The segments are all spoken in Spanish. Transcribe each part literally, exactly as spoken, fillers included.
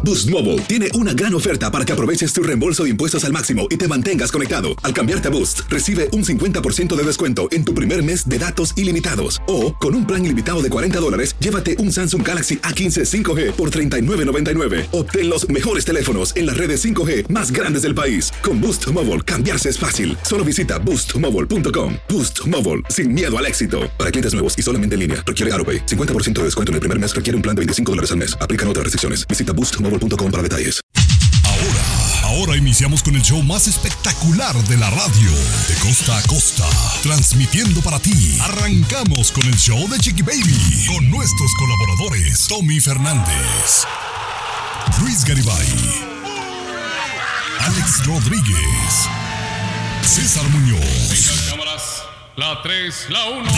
Boost Mobile tiene una gran oferta para que aproveches tu reembolso de impuestos al máximo y te mantengas conectado. Al cambiarte a Boost, recibe un cincuenta por ciento de descuento en tu primer mes de datos ilimitados. O, con un plan ilimitado de cuarenta dólares, llévate un Samsung Galaxy A quince cinco G por treinta y nueve noventa y nueve. Obtén los mejores teléfonos en las redes cinco G más grandes del país. Con Boost Mobile, cambiarse es fácil. Solo visita boost mobile punto com. Boost Mobile, sin miedo al éxito. Para clientes nuevos y solamente en línea, requiere AutoPay. cincuenta por ciento de descuento en el primer mes requiere un plan de veinticinco dólares al mes. Aplican otras restricciones. Visita boost mobile punto com para detalles. Ahora, ahora iniciamos con el show más espectacular de la radio, de costa a costa, transmitiendo para ti. Arrancamos con el show de Chiqui Baby, con nuestros colaboradores, Tommy Fernández, Luis Garibay, Alex Rodríguez, César Muñoz. Vengan cámaras, la tres, la uno.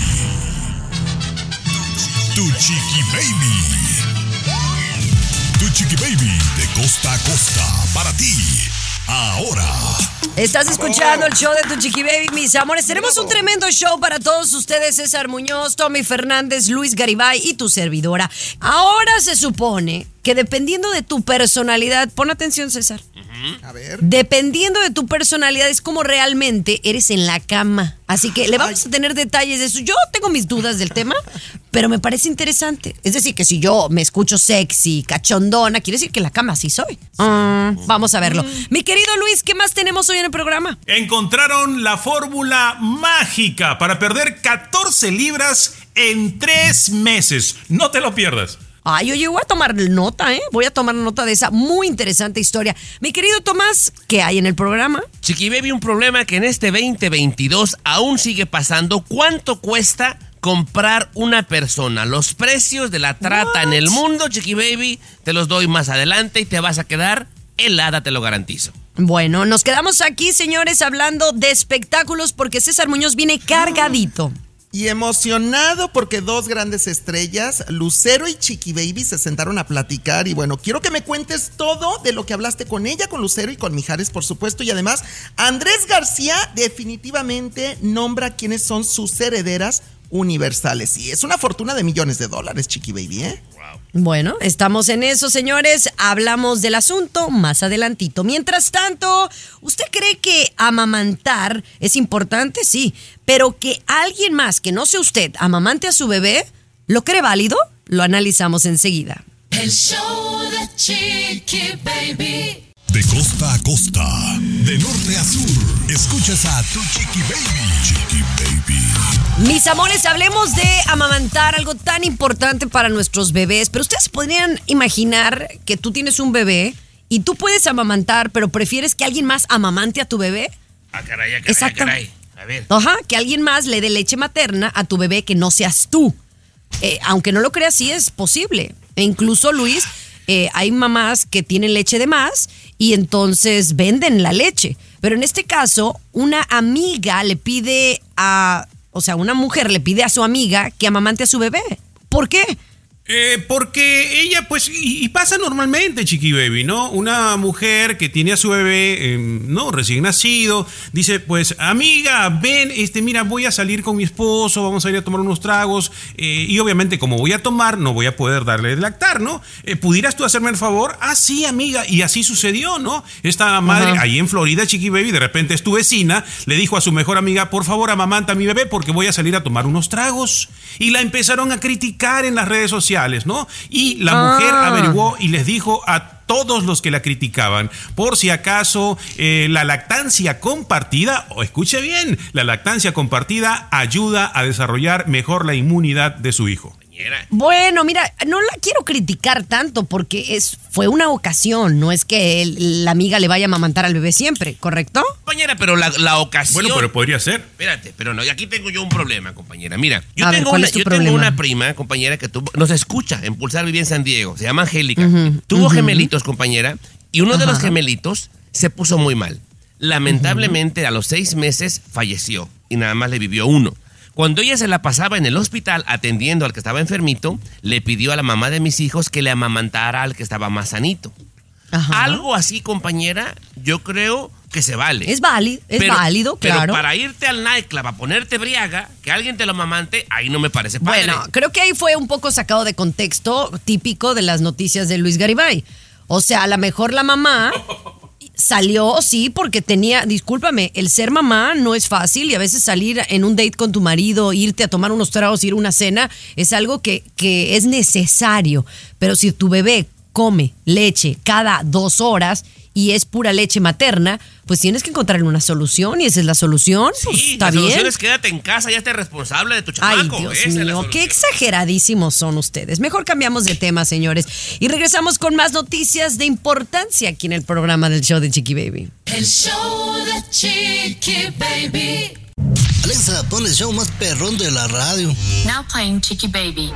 Y tu Chiqui Baby. Tu Chiqui Baby de costa a costa para ti. Ahora. Estás escuchando el show de Tu Chiqui Baby, mis amores. Tenemos un tremendo show para todos ustedes. César Muñoz, Tommy Fernández, Luis Garibay y tu servidora. Ahora se supone que dependiendo de tu personalidad, pon atención, César. A ver. Dependiendo de tu personalidad es como realmente eres en la cama. Así que le vamos a tener detalles de eso. Yo tengo mis dudas del tema, pero me parece interesante. Es decir, que si yo me escucho sexy, cachondona, quiere decir que en la cama sí soy. Mm, vamos a verlo. Mi querido Luis, ¿qué más tenemos hoy en el programa? Encontraron la fórmula mágica para perder catorce libras en tres meses. No te lo pierdas. Ay, oye, voy a tomar nota, ¿eh? Voy a tomar nota de esa muy interesante historia. Mi querido Tomás, ¿qué hay en el programa? Chiqui Baby, un problema que en este veinte veintidós aún sigue pasando. ¿Cuánto cuesta comprar una persona? Los precios de la trata What? en el mundo, Chiqui Baby, te los doy más adelante y te vas a quedar helada, te lo garantizo. Bueno, nos quedamos aquí, señores, hablando de espectáculos porque César Muñoz viene cargadito. Y emocionado porque dos grandes estrellas, Lucero y Chiqui Baby, se sentaron a platicar. Y bueno, quiero que me cuentes todo de lo que hablaste con ella, con Lucero y con Mijares, por supuesto. Y además, Andrés García definitivamente nombra quiénes son sus herederas universales. Y es una fortuna de millones de dólares, Chiqui Baby, ¿eh? Bueno, estamos en eso, señores. Hablamos del asunto más adelantito. Mientras tanto, ¿usted cree que amamantar es importante? Sí, pero que alguien más que no sea usted amamante a su bebé, ¿lo cree válido? Lo analizamos enseguida. El show de Chiqui Baby. De costa a costa, de norte a sur, escuchas a Tu Chiqui Baby. Chiqui Baby. Mis amores, hablemos de amamantar, algo tan importante para nuestros bebés. Pero ustedes podrían imaginar que tú tienes un bebé y tú puedes amamantar, pero prefieres que alguien más amamante a tu bebé. Ah, caray, ah, caray, ah, caray. A ver. Ajá, que alguien más le dé leche materna a tu bebé que no seas tú. Eh, aunque no lo creas, sí es posible. E incluso, Luis, eh, hay mamás que tienen leche de más y entonces venden la leche. Pero en este caso, una amiga le pide a... O sea, una mujer le pide a su amiga que amamante a su bebé. ¿Por qué? Eh, porque ella, pues, y, y pasa normalmente, Chiqui Baby, ¿no? Una mujer que tiene a su bebé, eh, ¿no? Recién nacido, dice, pues, amiga, ven, este, mira, voy a salir con mi esposo, vamos a ir a tomar unos tragos, eh, y obviamente, como voy a tomar, no voy a poder darle de lactar, ¿no? Eh, ¿Pudieras tú hacerme el favor? Ah, sí, amiga, y así sucedió, ¿no? Esta madre, uh-huh. ahí en Florida, Chiqui Baby, de repente es tu vecina, le dijo a su mejor amiga, por favor, amamanta a mi bebé porque voy a salir a tomar unos tragos. Y la empezaron a criticar en las redes sociales, ¿no? Y la mujer ah. averiguó y les dijo a todos los que la criticaban, por si acaso eh, la lactancia compartida, o escuche bien, la lactancia compartida ayuda a desarrollar mejor la inmunidad de su hijo. Bueno, mira, no la quiero criticar tanto porque es fue una ocasión, no es que él, la amiga le vaya a amamantar al bebé siempre, ¿correcto? Compañera, pero la, la ocasión... Bueno, pero podría ser. Espérate, pero no, y aquí tengo yo un problema, compañera. Mira, yo, a tengo, ver, ¿cuál una, es tu yo problema? tengo una prima, compañera, que tuvo, nos escucha en Pulsar Vivía en San Diego, se llama Angélica. Uh-huh, tuvo uh-huh. gemelitos, compañera, y uno Ajá. de los gemelitos se puso muy mal. Lamentablemente, uh-huh. a los seis meses falleció y nada más le vivió uno. Cuando ella se la pasaba en el hospital atendiendo al que estaba enfermito, le pidió a la mamá de mis hijos que le amamantara al que estaba más sanito. Ajá. Algo así, compañera, yo creo que se vale. Es válido, es pero, válido, claro. Pero para irte al nightclub a ponerte briaga, que alguien te lo amamante, ahí no me parece padre. Bueno, creo que ahí fue un poco sacado de contexto, típico de las noticias de Luis Garibay. O sea, a lo mejor la mamá salió, sí, porque tenía, discúlpame, el ser mamá no es fácil y a veces salir en un date con tu marido, irte a tomar unos tragos, ir a una cena, es algo que, que es necesario. Pero si tu bebé come leche cada dos horas y es pura leche materna, pues tienes que encontrarle una solución y esa es la solución. Sí, pues, está la bien. solución es quédate en casa y hazte responsable de tu Ay, chamaco. Dios Esa es la mío, solución. qué exageradísimos son ustedes. Mejor cambiamos de tema, señores. Y regresamos con más noticias de importancia aquí en el programa del show de Chiqui Baby. El show de Chiqui Baby. Alexa, pon el show más perrón de la radio. Now playing Chiqui Baby.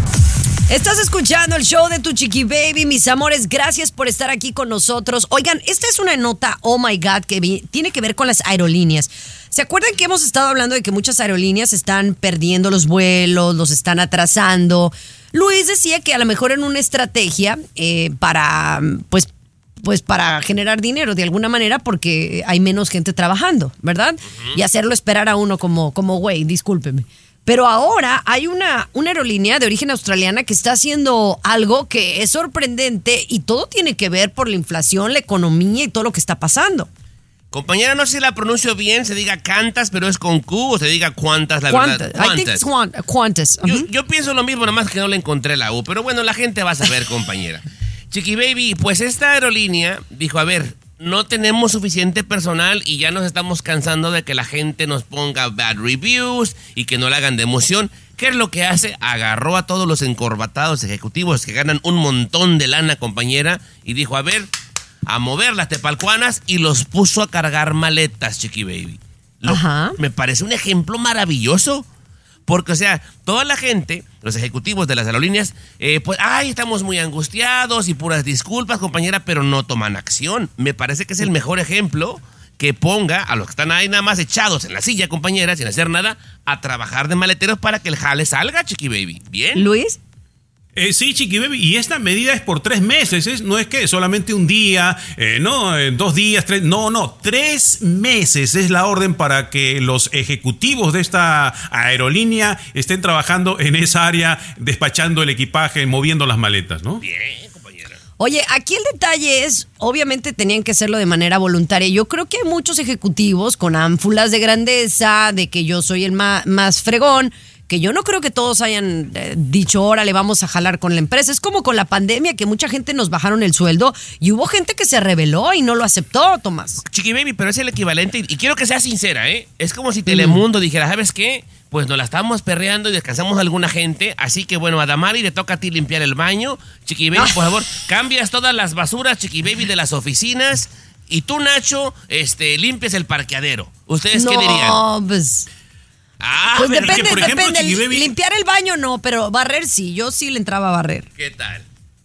Estás escuchando el show de tu Chiqui Baby, mis amores. Gracias por estar aquí con nosotros. Oigan, esta es una nota, oh my God, que vi- tiene que ver con las aerolíneas. ¿Se acuerdan que hemos estado hablando de que muchas aerolíneas están perdiendo los vuelos, los están atrasando? Luis decía que a lo mejor en una estrategia eh, para, pues, pues para generar dinero de alguna manera porque hay menos gente trabajando, ¿verdad? Uh-huh. Y hacerlo esperar a uno como, como güey, discúlpeme. Pero ahora hay una, una aerolínea de origen australiana que está haciendo algo que es sorprendente y todo tiene que ver por la inflación, la economía y todo lo que está pasando. Compañera, no sé si la pronuncio bien, se diga Qantas, pero es con Q o se diga Qantas, la Qantas. verdad. I think it's Qantas. Qantas. Yo, Uh-huh. yo pienso lo mismo, nada más que no le encontré la U, pero bueno, la gente va a saber, compañera. Chiqui Baby, pues esta aerolínea dijo, a ver, no tenemos suficiente personal y ya nos estamos cansando de que la gente nos ponga bad reviews y que no le hagan de emoción. ¿Qué es lo que hace? Agarró a todos los encorbatados ejecutivos que ganan un montón de lana, compañera, y dijo, a ver, a mover las tepalcuanas y los puso a cargar maletas, Chiqui Baby. Lo, Ajá. Me parece un ejemplo maravilloso. Porque, o sea, toda la gente, los ejecutivos de las aerolíneas, eh, pues, ay, estamos muy angustiados y puras disculpas, compañera, pero no toman acción. Me parece que es el mejor ejemplo que ponga a los que están ahí nada más echados en la silla, compañera, sin hacer nada, a trabajar de maleteros para que el jale salga, Chiqui Baby. ¿Bien? Luis. Eh, sí, Chiqui Baby, y esta medida es por tres meses, ¿es? No es que solamente un día, eh, no, eh, dos días, tres, no, no, tres meses es la orden para que los ejecutivos de esta aerolínea estén trabajando en esa área, despachando el equipaje, moviendo las maletas, ¿no? Bien, compañera. Oye, aquí el detalle es, obviamente tenían que hacerlo de manera voluntaria. Yo creo que hay muchos ejecutivos con ánfulas de grandeza, de que yo soy el más, más fregón, que yo no creo que todos hayan eh, dicho, órale, vamos a jalar con la empresa. Es como con la pandemia, que mucha gente nos bajaron el sueldo y hubo gente que se rebeló y no lo aceptó, Tomás. Chiqui Baby, pero es el equivalente, y quiero que sea sincera, ¿eh? Es como si Telemundo mm. dijera, ¿sabes qué? Pues nos la estamos perreando y descansamos a alguna gente, así que bueno, a Damari le toca a ti limpiar el baño. Chiqui Baby, por favor, cambias todas las basuras, Chiqui Baby, de las oficinas, y tú, Nacho, este, limpies el parqueadero. ¿Ustedes no, qué dirían? No, pues... Ah, pues pero depende, que, por ejemplo, depende. Chiqui Baby, limpiar el baño no, pero barrer sí, yo sí le entraba a barrer. ¿qué tal?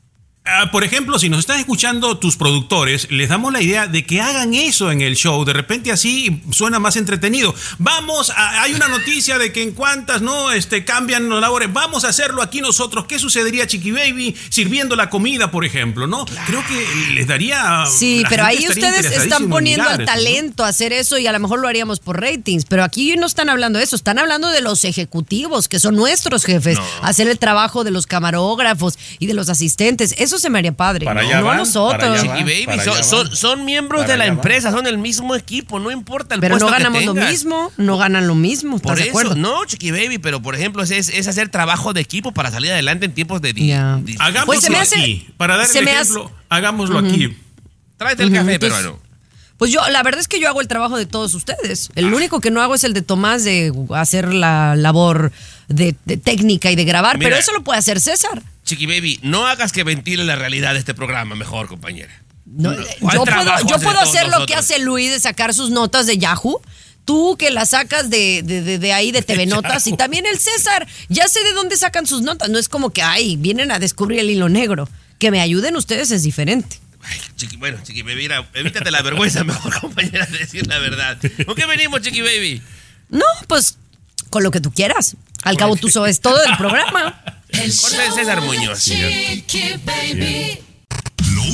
Uh, por ejemplo, si nos están escuchando tus productores, les damos la idea de que hagan eso en el show. De repente así suena más entretenido. Vamos, a, hay una noticia de que en Qantas no este, cambian los labores. Vamos a hacerlo aquí nosotros. ¿Qué sucedería, Chiqui Baby, sirviendo la comida, por ejemplo? ¿no? Claro. Creo que les daría... Sí, pero ahí ustedes están poniendo al talento, ¿no?, a hacer eso y a lo mejor lo haríamos por ratings. Pero aquí no están hablando de eso. Están hablando de los ejecutivos, que son nuestros jefes. No. Hacer el trabajo de los camarógrafos y de los asistentes. Eso se me haría padre, para no, no van, a nosotros. Chiqui Baby, son, son, son miembros para de la empresa, van. Son el mismo equipo, no importa el pero puesto no ganamos que lo mismo, no ganan lo mismo. Por de eso, acuerdo? no, Chiqui Baby, pero por ejemplo es, es hacer trabajo de equipo para salir adelante en tiempos de... Yeah. de hagámoslo pues se me hace, aquí, para dar el ejemplo, hace, hagámoslo uh-huh. aquí. Tráete el uh-huh. café, Entonces, peruano. Pues yo, la verdad es que yo hago el trabajo de todos ustedes. El ah. único que no hago es el de Tomás, de hacer la labor de, de técnica y de grabar, Mira, pero eso lo puede hacer César. Chiqui Baby, no hagas que ventile la realidad de este programa, mejor, compañera. No, yo puedo, yo puedo hacer lo que hace Luis de sacar sus notas de Yahoo. Tú que las sacas de, de, de, de ahí, de T V Notas, y también el César. Ya sé de dónde sacan sus notas. No es como que, ay, vienen a descubrir el hilo negro. Que me ayuden ustedes es diferente. Ay, chiqui, bueno, Chiqui Baby, mira, evítate la vergüenza, mejor, compañera, de decir la verdad. ¿Con qué venimos, Chiqui Baby? No, pues, con lo que tú quieras. Al cabo tú sabes todo del programa. El corte de César Muñoz. Lo último de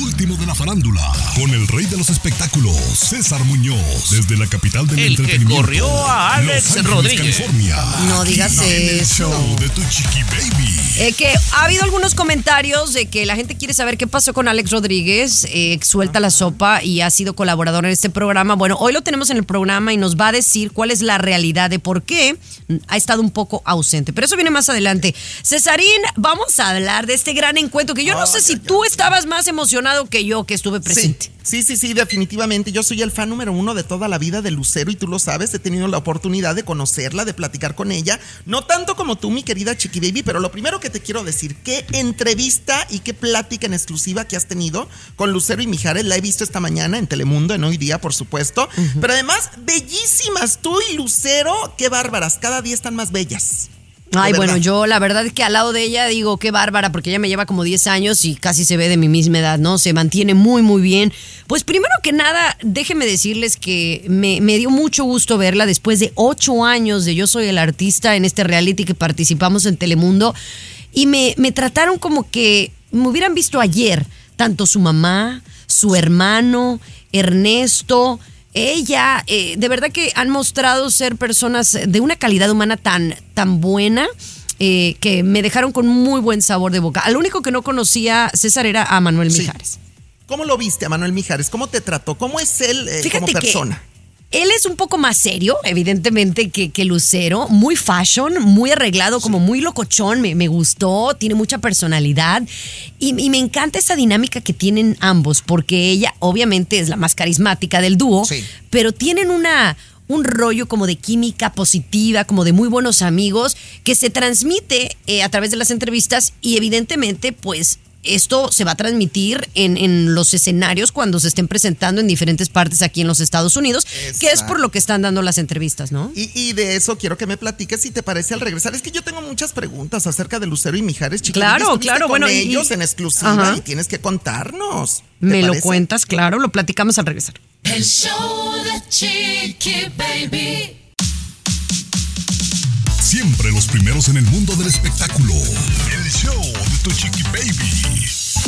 la farándula, con el rey de los espectáculos, César Muñoz, desde la capital del El entretenimiento. que corrió a Alex Los Ángeles, Rodríguez. California. No digas Aquí en el eso. show de tu Chiqui Baby. Eh, que ha habido algunos comentarios de que la gente quiere saber qué pasó con Alex Rodríguez, eh, suelta la sopa y ha sido colaborador en este programa. Bueno, hoy lo tenemos en el programa y nos va a decir cuál es la realidad de por qué ha estado un poco ausente. Pero eso viene más adelante. Cesarín, vamos a hablar de este gran encuentro que yo no Oh, sé ya, si ya, tú ya. estabas más emocionado que yo que estuve presente. Sí, sí, sí, definitivamente. Yo soy el fan número uno de toda la vida de Lucero y tú lo sabes. He tenido la oportunidad de conocerla, de platicar con ella. No tanto como tú, mi querida Chiqui Baby, pero lo primero que te quiero decir, qué entrevista y qué plática en exclusiva que has tenido con Lucero y Mijares. La he visto esta mañana en Telemundo, en Hoy Día, por supuesto. Uh-huh. Pero además, bellísimas. Tú y Lucero, qué bárbaras. Cada día están más bellas. Ay, bueno, yo la verdad es que al lado de ella digo, qué bárbara, porque ella me lleva como diez años y casi se ve de mi misma edad, ¿no? Se mantiene muy, muy bien. Pues primero que nada, déjenme decirles que me, me dio mucho gusto verla después de ocho años de Yo Soy el Artista en este reality que participamos en Telemundo. Y me, me trataron como que me hubieran visto ayer, tanto su mamá, su hermano, Ernesto... Ella, eh, de verdad que han mostrado ser personas de una calidad humana tan, tan buena eh, que me dejaron con muy buen sabor de boca. Al único que no conocía, César, era a Manuel sí. Mijares. ¿Cómo lo viste a Manuel Mijares? ¿Cómo te trató? ¿Cómo es él eh, como persona? Que él es un poco más serio, evidentemente, que, que Lucero. Muy fashion, muy arreglado, sí. como muy locochón. Me, me gustó, tiene mucha personalidad. Y, y me encanta esa dinámica que tienen ambos, porque ella obviamente es la más carismática del dúo, sí. pero tienen una... un rollo como de química positiva, como de muy buenos amigos, que se transmite eh, a través de las entrevistas y evidentemente, pues, esto se va a transmitir en, en los escenarios cuando se estén presentando en diferentes partes aquí en los Estados Unidos, Exacto. que es por lo que están dando las entrevistas, ¿no? Y, y de eso quiero que me platiques si te parece al regresar. Es que yo tengo muchas preguntas acerca de Lucero y Mijares, chicos. Claro, claro. Con bueno, ellos y, en exclusiva y tienes que contarnos. Me parece? lo cuentas, claro, lo platicamos al regresar. El show de Chiqui Baby. Siempre los primeros en el mundo del espectáculo. El show de tu Chiqui Baby.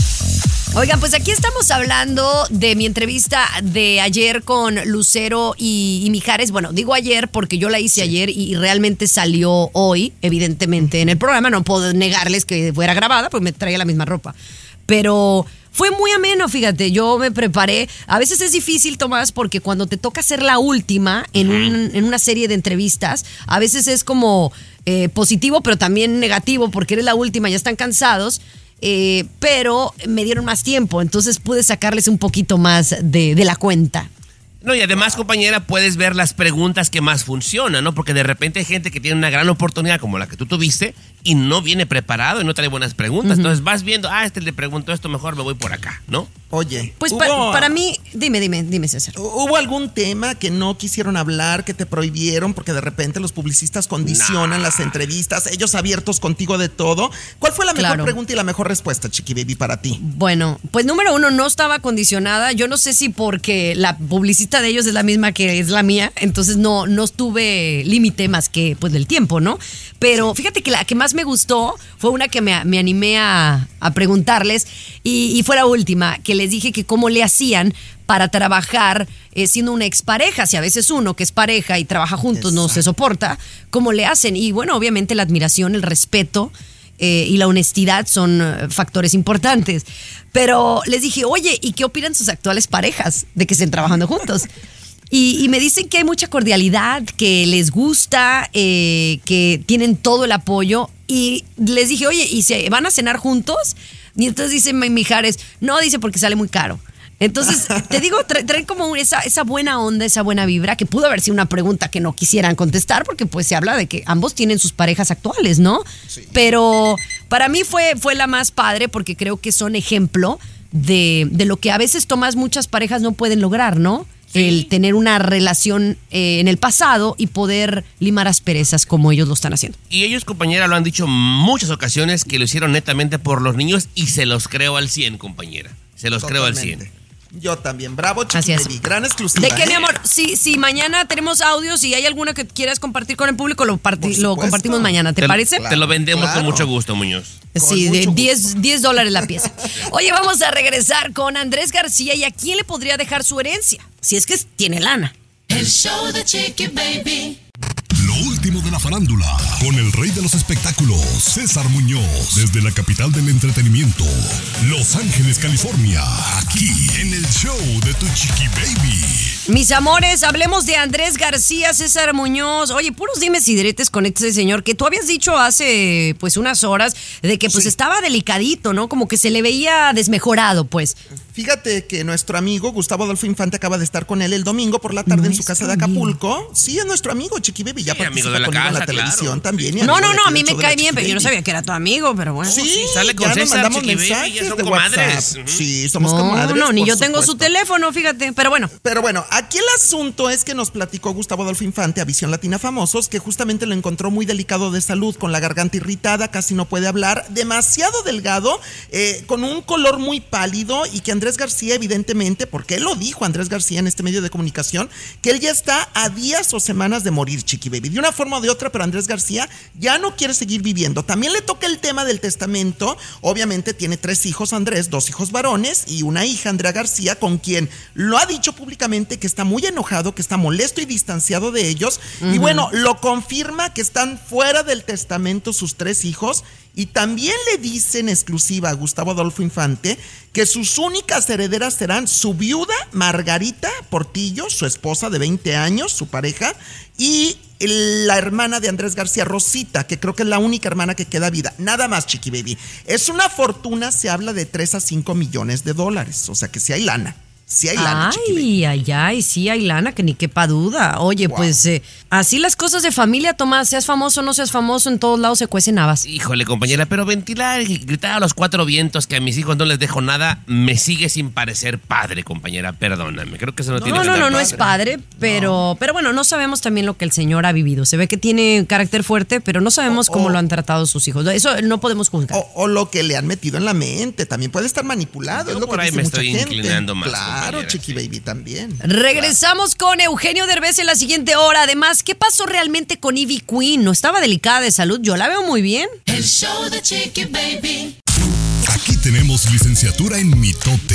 Oigan, pues aquí estamos hablando de mi entrevista de ayer con Lucero y, y Mijares. Bueno, digo ayer porque yo la hice sí. ayer y, y realmente salió hoy, evidentemente, en el programa. No puedo negarles que fuera grabada porque me traía la misma ropa. Pero fue muy ameno, fíjate, yo me preparé. A veces es difícil, Tomás, porque cuando te toca ser la última en, un, en una serie de entrevistas, a veces es como eh, positivo, pero también negativo, porque eres la última, ya están cansados. Eh, pero me dieron más tiempo, entonces pude sacarles un poquito más de, de la cuenta. No, y además, compañera, puedes ver las preguntas que más funcionan, ¿no? Porque de repente hay gente que tiene una gran oportunidad como la que tú tuviste y no viene preparado y no trae buenas preguntas. Uh-huh. Entonces vas viendo, ah, este le preguntó esto, mejor me voy por acá, ¿no? Oye, pues pa- para mí, dime, dime, dime, César. ¿Hubo algún tema que no quisieron hablar, que te prohibieron porque de repente los publicistas condicionan nah. las entrevistas, ellos abiertos contigo de todo? ¿Cuál fue la mejor claro. pregunta y la mejor respuesta, Chiqui Baby, para ti? Bueno, pues número uno, no estaba condicionada. Yo no sé si porque la publicista de ellos es la misma que es la mía, entonces no, no tuve límite más que pues del tiempo, ¿no? Pero fíjate que la que más me gustó fue una que me, me animé a, a preguntarles y, y fue la última, que les dije que cómo le hacían para trabajar eh, siendo una expareja, si a veces uno que es pareja y trabaja juntos Exacto. no se soporta, cómo le hacen. Y bueno, obviamente la admiración, el respeto eh, y la honestidad son uh, factores importantes. Pero les dije, oye, ¿y qué opinan sus actuales parejas de que estén trabajando juntos? Y, y me dicen que hay mucha cordialidad, que les gusta, eh, que tienen todo el apoyo. Y les dije, oye, ¿y si van a cenar juntos? Y entonces dice Mijares, no, dice porque sale muy caro. Entonces, te digo, traen trae como esa, esa buena onda, esa buena vibra, que pudo haber sido una pregunta que no quisieran contestar, porque pues se habla de que ambos tienen sus parejas actuales, ¿no? Sí. Pero para mí fue, fue la más padre, porque creo que son ejemplo de, de lo que a veces, Tomás, muchas parejas no pueden lograr, ¿no? Sí. El tener una relación eh, en el pasado y poder limar asperezas como ellos lo están haciendo. Y ellos, compañera, lo han dicho en muchas ocasiones que lo hicieron netamente por los niños y se los creo al cien, compañera. Se los Totalmente. creo al cien. Yo también. Bravo, Chiqui Así es. Baby. Gran exclusiva. ¿De qué, ¿eh? mi amor? Si, si mañana tenemos audios y hay alguna que quieras compartir con el público, lo, parti- lo compartimos mañana. ¿Te, Te- parece? Te lo vendemos Claro. con mucho gusto, Muñoz. Sí, Con de mucho diez, diez dólares la pieza. Oye, vamos a regresar con Andrés García y a quién le podría dejar su herencia, si es que tiene lana. El show de Chiqui Baby. Lo último de la farándula, con el rey de los espectáculos, César Muñoz, desde la capital del entretenimiento, Los Ángeles, California, aquí en el show de Tu Chiqui Baby. Mis amores, hablemos de Andrés García, César Muñoz. Oye, puros dimes y diretes con este señor que tú habías dicho hace pues unas horas de que pues Sí. estaba delicadito, ¿no? Como que se le veía desmejorado, pues. Fíjate que nuestro amigo Gustavo Adolfo Infante acaba de estar con él el domingo por la tarde en su casa de Acapulco. Sí, es nuestro amigo, Chiqui Baby. Ya Sí, amigo participa de la conmigo en casa, la televisión claro. también. y No, amigo no, de no, aquí a mí del me show de cae la bien, Chiqui pero yo no Baby. sabía que era tu amigo, pero bueno. Sí, Sí, sale con ya nos César, mandamos Chiqui Baby, ya mensajes son de comadres. WhatsApp. Ujú. Sí, somos No, comadres. no, ni por yo tengo su supuesto. teléfono, fíjate. Pero bueno, Pero bueno, aquí el asunto es que nos platicó Gustavo Adolfo Infante a Visión Latina Famosos que justamente lo encontró muy delicado de salud, con la garganta irritada, casi no puede hablar, demasiado delgado, eh, con un color muy pálido y que Andrés García evidentemente, porque él lo dijo Andrés García en este medio de comunicación, que él ya está a días o semanas de morir, Chiqui Baby, de una forma o de otra, pero Andrés García ya no quiere seguir viviendo. También le toca el tema del testamento. Obviamente tiene tres hijos Andrés, dos hijos varones y una hija, Andrea García, con quien lo ha dicho públicamente que está muy enojado, que está molesto y distanciado de ellos. Y bueno, lo confirma que están fuera del testamento sus tres hijos. Y también le dice en exclusiva a Gustavo Adolfo Infante que sus únicas herederas serán su viuda Margarita Portillo, su esposa de veinte años, su pareja, y la hermana de Andrés García, Rosita, que creo que es la única hermana que queda viva. Nada más, Chiqui Baby. Es una fortuna, se habla de tres a cinco millones de dólares. O sea que sí hay lana. Sí hay lana, Chiqui Baby. ay, ay, ay, sí hay lana, que ni quepa duda. Oye, Wow. pues eh, así las cosas de familia, Tomás, seas famoso o no seas famoso, en todos lados se cuecen habas. Híjole, compañera, pero ventilar y gritar a los cuatro vientos que a mis hijos no les dejo nada me sigue sin parecer padre, compañera. Perdóname, creo que eso no, tiene No, que no, estar no, no padre. es padre, pero, pero bueno, no sabemos también lo que el señor ha vivido. Se ve que tiene carácter fuerte, pero no sabemos O- cómo o- lo han tratado sus hijos. Eso no podemos juzgar. O, o lo que le han metido en la mente. También puede estar manipulado. Yo es lo por que ahí dice me mucha estoy gente. inclinando más, Claro, compañera, Chiqui sí. Baby también. Regresamos con Eugenio Derbez en la siguiente hora. Además, ¿qué pasó realmente con Ivy Queen? ¿No estaba delicada de salud? Yo la veo muy bien. El show de Chiqui Baby. Aquí tenemos licenciatura en mitote.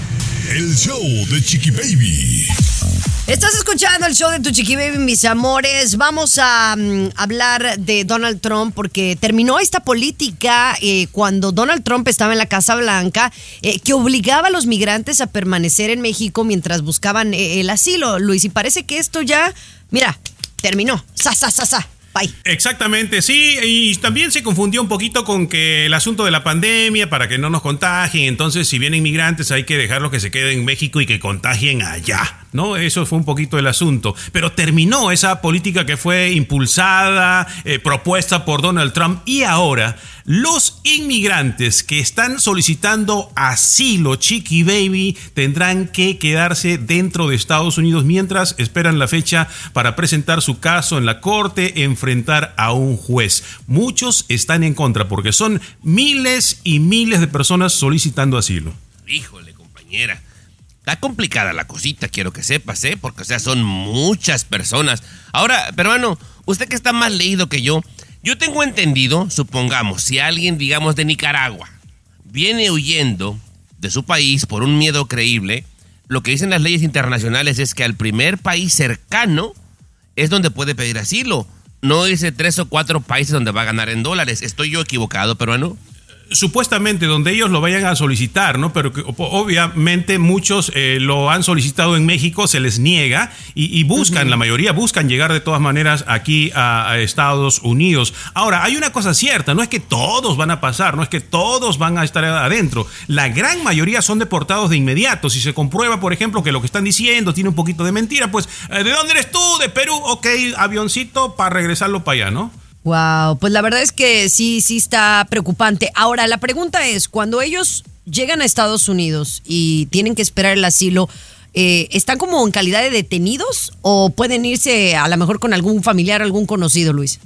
El show de Chiqui Baby. Estás escuchando el show de Tu Chiqui Baby, mis amores. Vamos a mm, hablar de Donald Trump porque terminó esta política eh, cuando Donald Trump estaba en la Casa Blanca eh, que obligaba a los migrantes a permanecer en México mientras buscaban eh, el asilo, Luis. Y parece que esto ya, mira, terminó. Sa, sa, sa, sa. Bye. Exactamente, sí, y también se confundió un poquito con que el asunto de la pandemia para que no nos contagien, entonces si vienen migrantes hay que dejarlos que se queden en México y que contagien allá, ¿no? Eso fue un poquito el asunto, pero terminó esa política que fue impulsada, eh, propuesta por Donald Trump y ahora los inmigrantes que están solicitando asilo, Chiqui Baby, tendrán que quedarse dentro de Estados Unidos mientras esperan la fecha para presentar su caso en la corte, enfrentar a un juez. Muchos están en contra porque son miles y miles de personas solicitando asilo. Híjole, compañera. Está complicada la cosita, quiero que sepas, ¿eh? Porque, o sea, son muchas personas. Ahora, peruano, usted que está más leído que yo, yo tengo entendido, supongamos, si alguien, digamos, de Nicaragua viene huyendo de su país por un miedo creíble, lo que dicen las leyes internacionales es que al primer país cercano es donde puede pedir asilo. No dice tres o cuatro países donde va a ganar en dólares. ¿Estoy yo equivocado, peruano? Supuestamente donde ellos lo vayan a solicitar, ¿no? Pero que, obviamente muchos eh, lo han solicitado en México, se les niega y, y buscan, uh-huh. la mayoría buscan llegar de todas maneras aquí a, a Estados Unidos. Ahora, hay una cosa cierta, no es que todos van a pasar, no es que todos van a estar adentro. La gran mayoría son deportados de inmediato. Si se comprueba, por ejemplo, que lo que están diciendo tiene un poquito de mentira, pues, ¿de dónde eres tú? De Perú, ok, avioncito para regresarlo para allá, ¿no? Wow, pues la verdad es que sí, sí está preocupante. Ahora, la pregunta es, cuando ellos llegan a Estados Unidos y tienen que esperar el asilo, eh, ¿están como en calidad de detenidos o pueden irse a lo mejor con algún familiar, algún conocido, Luis?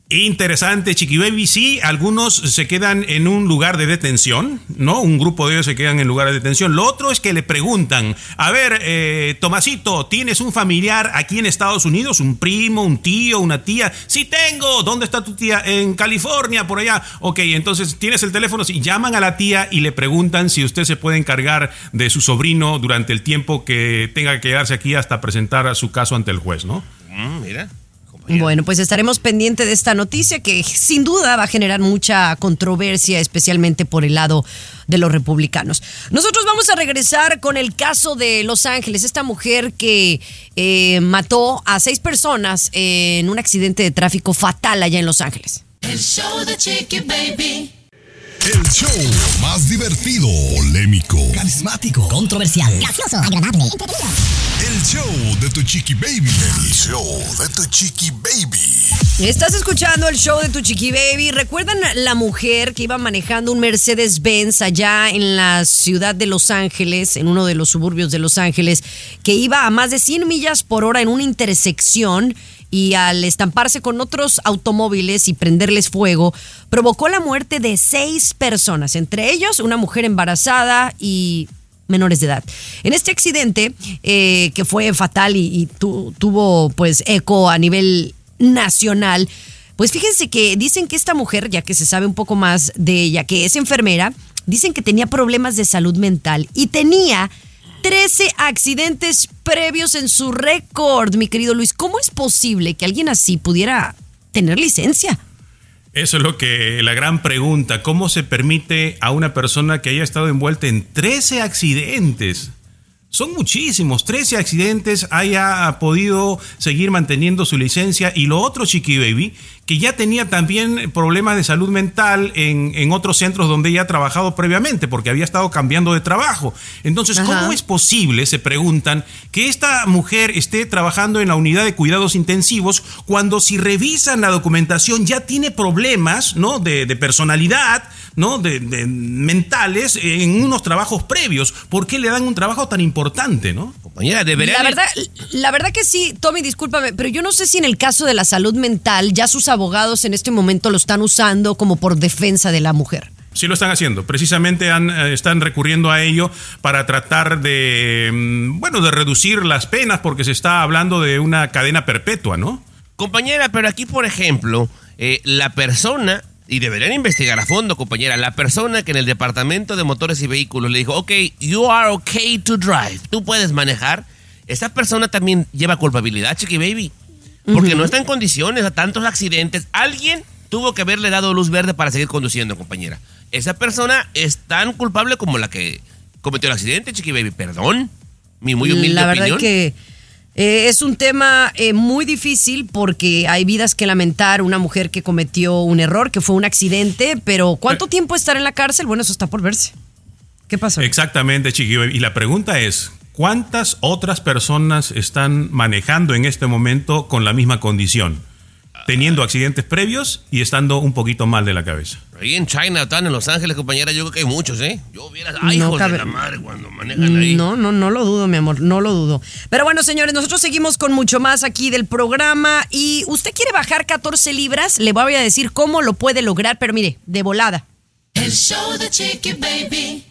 Interesante, Chiqui Baby. Sí, algunos se quedan en un lugar de detención, ¿no? Un grupo de ellos se quedan en lugar de detención. Lo otro es que le preguntan, a ver, eh, Tomasito, ¿tienes un familiar aquí en Estados Unidos? ¿Un primo, un tío, una tía? Sí tengo. ¿Dónde está tu tía? En California, por allá. Ok, entonces tienes el teléfono. Sí, llaman a la tía y le preguntan si usted se puede encargar de su sobrino durante el tiempo que tenga que quedarse aquí hasta presentar su caso ante el juez, ¿no? Mm, mira. Bueno, pues estaremos pendientes de esta noticia que sin duda va a generar mucha controversia, especialmente por el lado de los republicanos. Nosotros vamos a regresar con el caso de Los Ángeles, esta mujer que eh, mató a seis personas en un accidente de tráfico fatal allá en Los Ángeles. El show de Chiqui Baby. El show más divertido, polémico, carismático, controversial, gracioso, agradable, entretenido. El show de tu Chiqui Baby. El show de tu Chiqui Baby. Estás escuchando el show de tu Chiqui Baby. ¿Recuerdan la mujer que iba manejando un Mercedes-Benz allá en la ciudad de Los Ángeles, en uno de los suburbios de Los Ángeles, que iba a más de cien millas por hora en una intersección y al estamparse con otros automóviles y prenderles fuego, provocó la muerte de seis personas, entre ellos una mujer embarazada y menores de edad? En este accidente, eh, que fue fatal y, y tu, tuvo pues eco a nivel nacional, pues fíjense que dicen que esta mujer, ya que se sabe un poco más de ella, que es enfermera, dicen que tenía problemas de salud mental y tenía trece accidentes previos en su récord, mi querido Luis. ¿Cómo es posible que alguien así pudiera tener licencia? Eso es lo que la gran pregunta. ¿Cómo se permite a una persona que haya estado envuelta en trece accidentes? Son muchísimos, trece accidentes, haya podido seguir manteniendo su licencia. Y lo otro, Chiqui Baby, que ya tenía también problemas de salud mental en, en otros centros donde ella ha trabajado previamente, porque había estado cambiando de trabajo. Entonces, ¿cómo Ajá. es posible, se preguntan, que esta mujer esté trabajando en la unidad de cuidados intensivos cuando, si revisan la documentación, ya tiene problemas, ¿no? de, de personalidad, ¿no? de, de mentales en unos trabajos previos? ¿Por qué le dan un trabajo tan importante, no? Compañera, debería... La verdad, la verdad que sí, Tommy, discúlpame, pero yo no sé si en el caso de la salud mental ya sus abogados en este momento lo están usando como por defensa de la mujer. Sí lo están haciendo, precisamente han, están recurriendo a ello para tratar de, bueno, de reducir las penas, porque se está hablando de una cadena perpetua, ¿no? Compañera, pero aquí, por ejemplo, eh, la persona, y deberían investigar a fondo, compañera, la persona que en el departamento de motores y vehículos le dijo, ok, you are okay to drive, tú puedes manejar, esa persona también lleva culpabilidad, Chiqui Baby, porque uh-huh. no está en condiciones a tantos accidentes. Alguien tuvo que haberle dado luz verde para seguir conduciendo, compañera. Esa persona es tan culpable como la que cometió el accidente, Chiqui Baby. Perdón, mi muy humilde la opinión. La verdad que eh, es un tema eh, muy difícil porque hay vidas que lamentar. Una mujer que cometió un error, que fue un accidente, pero ¿cuánto eh. tiempo estar en la cárcel? Bueno, eso está por verse. ¿Qué pasó? Exactamente, Chiqui Baby. Y la pregunta es, ¿cuántas otras personas están manejando en este momento con la misma condición? Teniendo accidentes previos y estando un poquito mal de la cabeza. Ahí en Chinatown, en Los Ángeles, compañera, yo creo que hay muchos, ¿eh? Yo hubiera... ¡Ay, no hijos cabe... de la madre cuando manejan ahí! No, no, no lo dudo, mi amor, no lo dudo. Pero bueno, señores, nosotros seguimos con mucho más aquí del programa. Y usted quiere bajar catorce libras, le voy a decir cómo lo puede lograr, pero mire, de volada. El show de Chiqui Baby.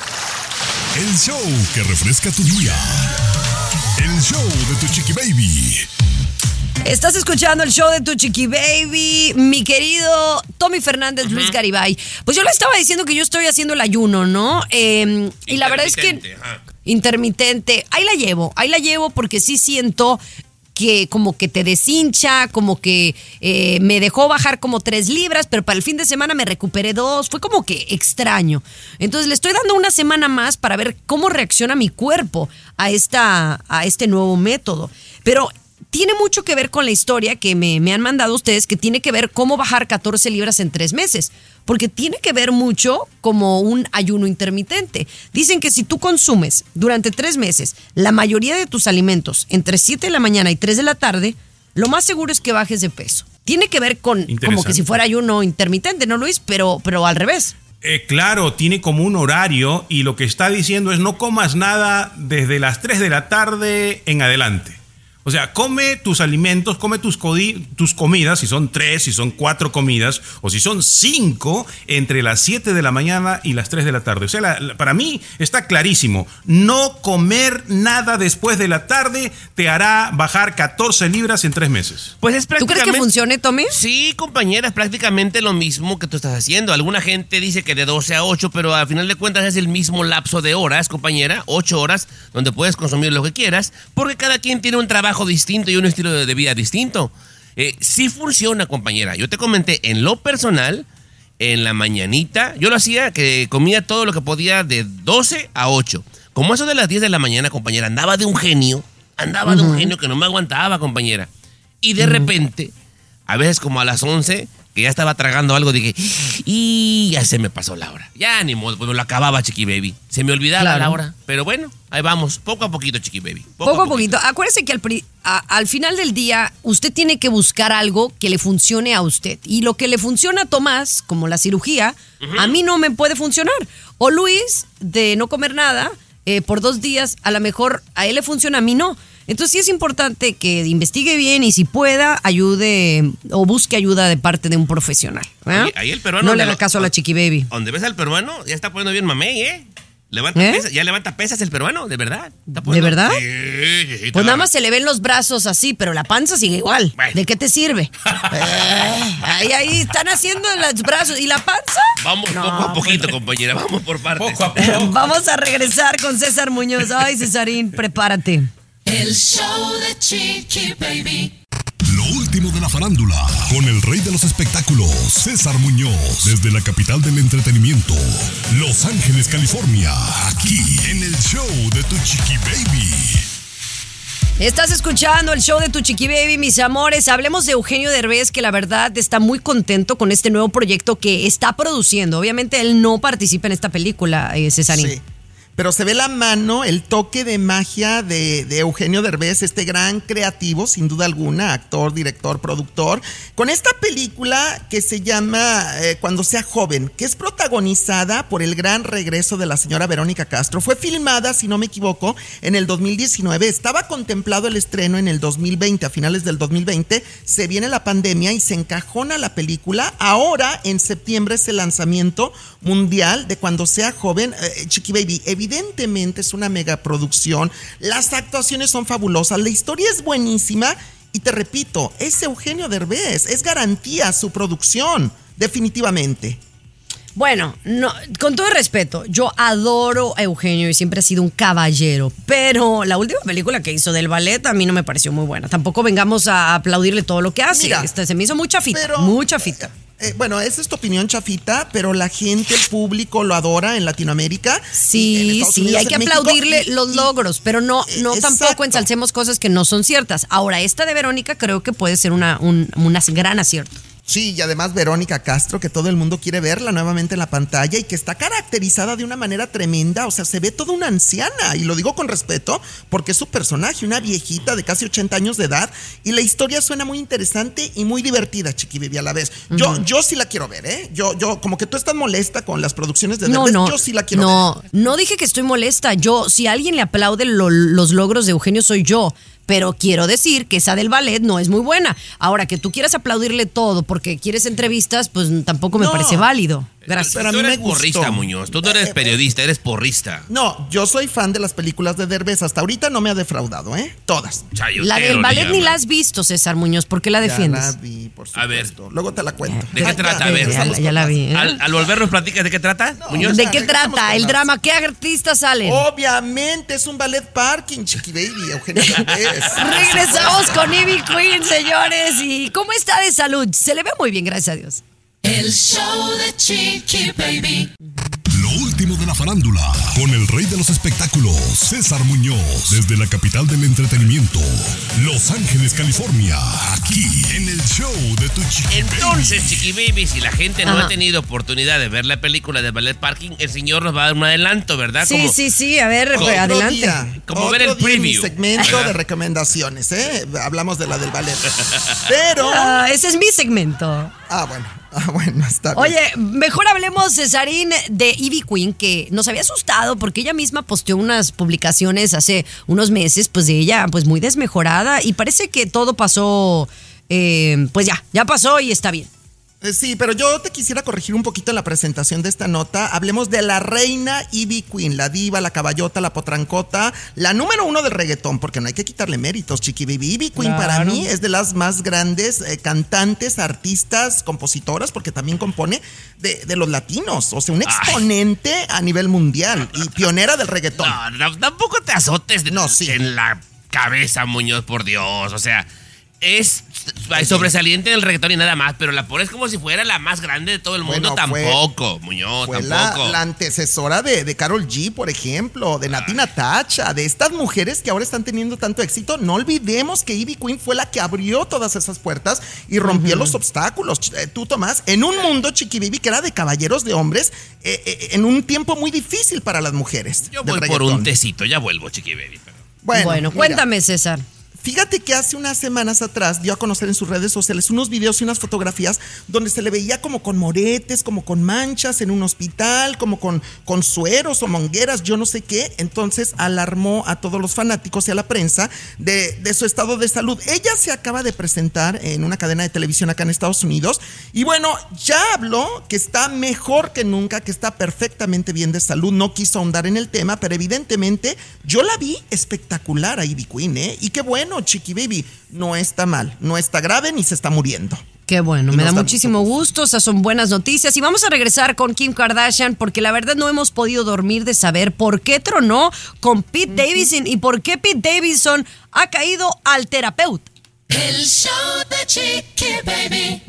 El show que refresca tu día. El show de tu Chiqui Baby. Estás escuchando el show de tu Chiqui Baby, mi querido Tommy Fernández, uh-huh. Luis Garibay. Pues yo le estaba diciendo que yo estoy haciendo el ayuno, ¿no? Eh, y la verdad es que... Ajá. Intermitente. Ahí la llevo, ahí la llevo porque sí siento que como que te deshincha, como que eh, me dejó bajar como tres libras, pero para el fin de semana me recuperé dos. Fue como que extraño. Entonces le estoy dando una semana más para ver cómo reacciona mi cuerpo a, esta, a este nuevo método. Pero... tiene mucho que ver con la historia que me, me han mandado ustedes, que tiene que ver cómo bajar catorce libras en tres meses. Porque tiene que ver mucho como un ayuno intermitente. Dicen que si tú consumes durante tres meses la mayoría de tus alimentos entre siete de la mañana y tres de la tarde, lo más seguro es que bajes de peso. Tiene que ver con como que si fuera ayuno intermitente, ¿no, Luis? Pero, pero al revés. Eh, claro, tiene como un horario y lo que está diciendo es no comas nada desde las tres de la tarde en adelante. O sea, come tus alimentos, come tus, codi- tus comidas, si son tres, si son cuatro comidas, o si son cinco, entre las siete de la mañana y las tres de la tarde. O sea, la, la, para mí está clarísimo. No comer nada después de la tarde te hará bajar catorce libras en tres meses. Pues es prácticamente... ¿Tú crees que funcione, Tommy? Sí, compañera, es prácticamente lo mismo que tú estás haciendo. Alguna gente dice que de doce a ocho, pero al final de cuentas es el mismo lapso de horas, compañera, ocho horas, donde puedes consumir lo que quieras, porque cada quien tiene un trabajo distinto y un estilo de vida distinto. Eh, sí funciona, compañera. Yo te comenté en lo personal, en la mañanita, yo lo hacía que comía todo lo que podía de doce a ocho. Como eso de las diez de la mañana, compañera, andaba de un genio, andaba uh-huh. de un genio que no me aguantaba, compañera. Y de uh-huh. repente, a veces como a las once, que ya estaba tragando algo, dije, y ya se me pasó la hora. Ya ni modo, pues me lo acababa, Chiqui Baby. Se me olvidaba claro. la hora. Pero bueno, ahí vamos, poco a poquito, Chiqui Baby. Poco, poco a poquito. poquito. Acuérdese que al, pri- a, al final del día, usted tiene que buscar algo que le funcione a usted. Y lo que le funciona a Tomás, como la cirugía, uh-huh. a mí no me puede funcionar. O Luis, de no comer nada eh, por dos días, a lo mejor a él le funciona, a mí no. Entonces sí es importante que investigue bien y si pueda, ayude o busque ayuda de parte de un profesional. ¿eh? Ahí, ahí el peruano no le haga caso a la Chiqui Baby. Donde ves al peruano, ya está poniendo bien mamey, ¿eh? Levanta ¿Eh? pesas, ya levanta pesas el peruano, de verdad. Está poniendo... ¿De verdad? Sí, sí, sí, pues nada más se le ven los brazos así, pero la panza sigue igual. Bueno. ¿De qué te sirve? eh, ahí, ahí están haciendo los brazos. ¿Y la panza? Vamos no, poco a poquito, pues... compañera. Vamos por partes. Poco a poco. Vamos a regresar con César Muñoz. Ay, Cesarín, prepárate. El show de Chiqui Baby. Lo último de la farándula, con el rey de los espectáculos, César Muñoz, desde la capital del entretenimiento, Los Ángeles, California, aquí en el show de Tu Chiqui Baby. Estás escuchando el show de Tu Chiqui Baby, mis amores. Hablemos de Eugenio Derbez, que la verdad está muy contento con este nuevo proyecto que está produciendo. Obviamente él no participa en esta película, eh, Cesarín. Sí. Pero se ve la mano, el toque de magia de, de Eugenio Derbez, este gran creativo, sin duda alguna, actor, director, productor, con esta película que se llama eh, Cuando sea joven, que es protagonizada por el gran regreso de la señora Verónica Castro. Fue filmada, si no me equivoco, en el dos mil diecinueve. Estaba contemplado el estreno en el dos mil veinte, a finales del dos mil veinte. Se viene la pandemia y se encajona la película. Ahora, en septiembre, es el lanzamiento mundial de Cuando sea joven. Eh, Chiqui Baby, evidentemente es una megaproducción, las actuaciones son fabulosas, la historia es buenísima y te repito, es Eugenio Derbez, es garantía su producción, definitivamente. Bueno, no, con todo el respeto, yo adoro a Eugenio y siempre ha sido un caballero, pero la última película que hizo del ballet a mí no me pareció muy buena. Tampoco vengamos a aplaudirle todo lo que hace. Mira, este, se me hizo mucha fita, pero, mucha fita. Eh, bueno, esa es tu opinión, chafita, pero la gente, el público lo adora en Latinoamérica. Sí, sí, Unidos, hay que aplaudirle y, los logros, pero no, no tampoco ensalcemos cosas que no son ciertas. Ahora, esta de Verónica creo que puede ser una, un una gran acierto. Sí, y además Verónica Castro, que todo el mundo quiere verla nuevamente en la pantalla y que está caracterizada de una manera tremenda, o sea, se ve toda una anciana, y lo digo con respeto porque es su personaje, una viejita de casi ochenta años de edad, y la historia suena muy interesante y muy divertida, Chiqui Baby, a la vez. Yo, uh-huh. yo sí la quiero ver, ¿eh? Yo, yo, como que tú estás molesta con las producciones de no, Derbez, no, yo sí la quiero no, ver. No, no dije que estoy molesta, yo, si alguien le aplaude lo, los logros de Eugenio soy yo. Pero quiero decir que esa del ballet no es muy buena. Ahora, que tú quieras aplaudirle todo porque quieres entrevistas, pues tampoco me no, parece válido. Gracias. Pero a mí tú eres me porrista, Muñoz. Tú no eres periodista, eres porrista. No, yo soy fan de las películas de Derbez. Hasta ahorita no me ha defraudado, ¿eh? Todas. Chayo, la del ballet ni la has visto, César Muñoz. ¿Por qué la defiendes? Ya la vi, por supuesto. A ver. Luego te la cuento. ¿De qué trata? A ver. Ya, ya, ya la vi. ¿eh? Al, al volver nos platicas de qué trata, no, Muñoz. ¿De qué trata? El drama. ¿Qué artistas salen? Obviamente es un ballet parking, Chiqui Baby, Eugenio Derbez. Regresamos con Ivy Queen, señores. ¿Y cómo está de salud? Se le ve muy bien, gracias a Dios. El show de Chiqui Baby. Lo último de la farándula, con el rey de los espectáculos, César Muñoz, desde la capital del entretenimiento, Los Ángeles, California, aquí en el show de Tu Chiqui Baby. Entonces, Chiqui Baby, si la gente no Ajá. ha tenido oportunidad de ver la película de Ballet Parking, el señor nos va a dar un adelanto, ¿verdad? Sí, como, sí, sí, a ver, pues, adelante. Día, como ver el preview. Mi segmento ¿verdad? de recomendaciones, ¿eh? Hablamos de la del ballet. Pero... Uh, ese es mi segmento. Ah, bueno. Ah, bueno, está bien. Oye, mejor hablemos, Cesarín, de Ivy Queen, que nos había asustado porque ella misma posteó unas publicaciones hace unos meses, pues de ella, pues muy desmejorada, y parece que todo pasó, eh, pues ya, ya pasó y está bien. Sí, pero yo te quisiera corregir un poquito en la presentación de esta nota. Hablemos de la reina Ivy Queen, la diva, la caballota, la potrancota, la número uno del reggaetón, porque no hay que quitarle méritos, Chiqui Baby. Ivy Queen, claro, para mí es de las más grandes eh, cantantes, artistas, compositoras, porque también compone de, de los latinos. O sea, un exponente Ay. a nivel mundial y pionera del reggaetón. No, no tampoco te azotes de, no, sí. en la cabeza, Muñoz, por Dios. O sea, es sobresaliente del reggaetón y nada más, pero la pones como si fuera la más grande de todo el mundo. Bueno, tampoco, fue, Muñoz, fue tampoco. La, la antecesora de, de Karol G, por ejemplo, de Nati Natasha, de estas mujeres que ahora están teniendo tanto éxito. No olvidemos que Ivy Queen fue la que abrió todas esas puertas y rompió uh-huh. los obstáculos. Eh, tú, Tomás, en un mundo, Chiqui Baby, que era de caballeros, de hombres, eh, eh, en un tiempo muy difícil para las mujeres. Yo voy por un tecito, ya vuelvo, Chiqui Baby. Pero... Bueno, bueno cuéntame, César. Fíjate que hace unas semanas atrás dio a conocer en sus redes sociales unos videos y unas fotografías donde se le veía como con moretes, como con manchas en un hospital, como con, con sueros o mongueras, yo no sé qué. Entonces alarmó a todos los fanáticos y a la prensa de, de su estado de salud. Ella se acaba de presentar en una cadena de televisión acá en Estados Unidos y bueno, ya habló que está mejor que nunca, que está perfectamente bien de salud. No quiso ahondar en el tema, pero evidentemente yo la vi espectacular a Ivy Queen, ¿eh? Y qué bueno. No, Chiqui Baby, no está mal, no está grave ni se está muriendo. Qué bueno, y me no da muchísimo gusto, esas son buenas noticias. Y vamos a regresar con Kim Kardashian porque la verdad no hemos podido dormir de saber por qué tronó con Pete uh-huh. Davidson y por qué Pete Davidson ha caído al terapeuta. El show de Chiqui Baby.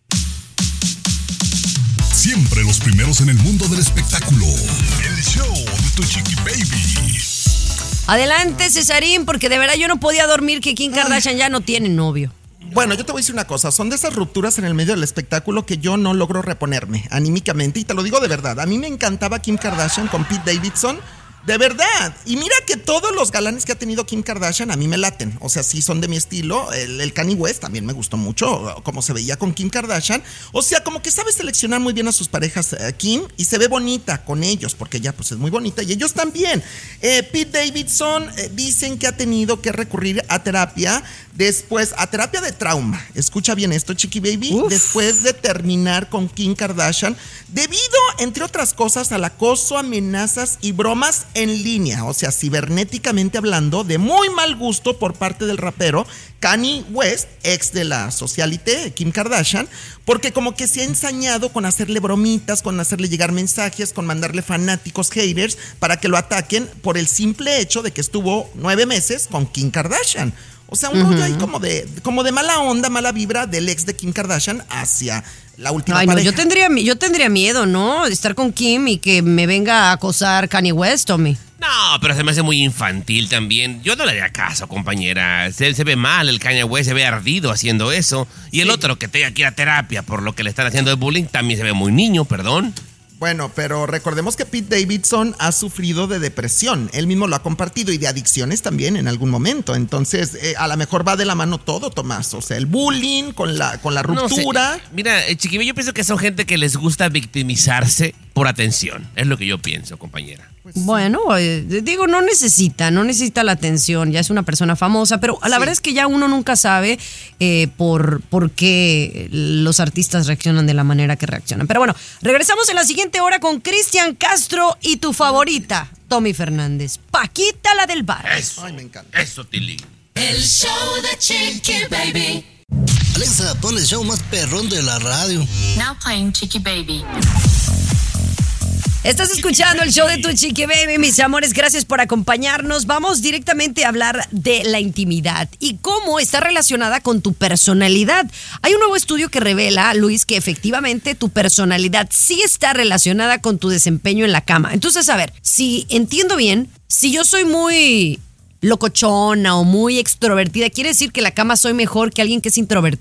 Siempre los primeros en el mundo del espectáculo. El show de tu Chiqui Baby. Adelante, Cesarín, porque de verdad yo no podía dormir que Kim Kardashian ya no tiene novio. Bueno, yo te voy a decir una cosa, son de esas rupturas en el medio del espectáculo que yo no logro reponerme anímicamente, y te lo digo de verdad. A mí me encantaba Kim Kardashian con Pete Davidson, de verdad. Y mira que todos los galanes que ha tenido Kim Kardashian a mí me laten. O sea, sí son de mi estilo. El, el Kanye West también me gustó mucho, como se veía con Kim Kardashian. O sea, como que sabe seleccionar muy bien a sus parejas, eh, Kim, y se ve bonita con ellos, porque ella pues es muy bonita y ellos también. Eh, Pete Davidson eh, dicen que ha tenido que recurrir a terapia después, a terapia de trauma. Escucha bien esto, Chiqui Baby. Uf. Después de terminar con Kim Kardashian, debido, entre otras cosas, al acoso, amenazas y bromas en línea, o sea, cibernéticamente hablando, de muy mal gusto por parte del rapero Kanye West, ex de la socialite Kim Kardashian, porque como que se ha ensañado con hacerle bromitas, con hacerle llegar mensajes, con mandarle fanáticos haters para que lo ataquen por el simple hecho de que estuvo nueve meses con Kim Kardashian. O sea, un uh-huh. rollo ahí como de, como de mala onda, mala vibra del ex de Kim Kardashian hacia la última Ay, pareja. No, yo tendría, yo tendría miedo, ¿no? De estar con Kim y que me venga a acosar Kanye West, Tommy. No, pero se me hace muy infantil también. Yo no le haría caso, compañera. Se, se ve mal, el Kanye West se ve ardido haciendo eso. Y sí. El otro que tenga que ir a terapia por lo que le están haciendo de bullying también se ve muy niño, perdón. Bueno, pero recordemos que Pete Davidson ha sufrido de depresión. Él mismo lo ha compartido, y de adicciones también en algún momento. Entonces, eh, a lo mejor va de la mano todo, Tomás. O sea, el bullying con la, con la ruptura. No sé. Mira, eh, Chiqui, yo pienso que son gente que les gusta victimizarse por atención. Es lo que yo pienso, compañera. Pues sí. Bueno, eh, digo, no necesita, no necesita la atención, ya es una persona famosa, pero la sí. verdad es que ya uno nunca sabe eh, por, por qué los artistas reaccionan de la manera que reaccionan. Pero bueno, regresamos en la siguiente hora con Cristian Castro y tu favorita, Tommy Fernández, Paquita, la del bar. Eso, Ay, me encanta. Eso, Tilly. El show de Chiqui Baby. Alexa, pon el show más perrón de la radio. Now playing Chiqui Baby. Estás escuchando el show de tu Chiqui Baby, mis amores, gracias por acompañarnos. Vamos directamente a hablar de la intimidad y cómo está relacionada con tu personalidad. Hay un nuevo estudio que revela, Luis, que efectivamente tu personalidad sí está relacionada con tu desempeño en la cama. Entonces, a ver, si entiendo bien, si yo soy muy locochona o muy extrovertida, ¿quiere decir que en la cama soy mejor que alguien que es introvertido?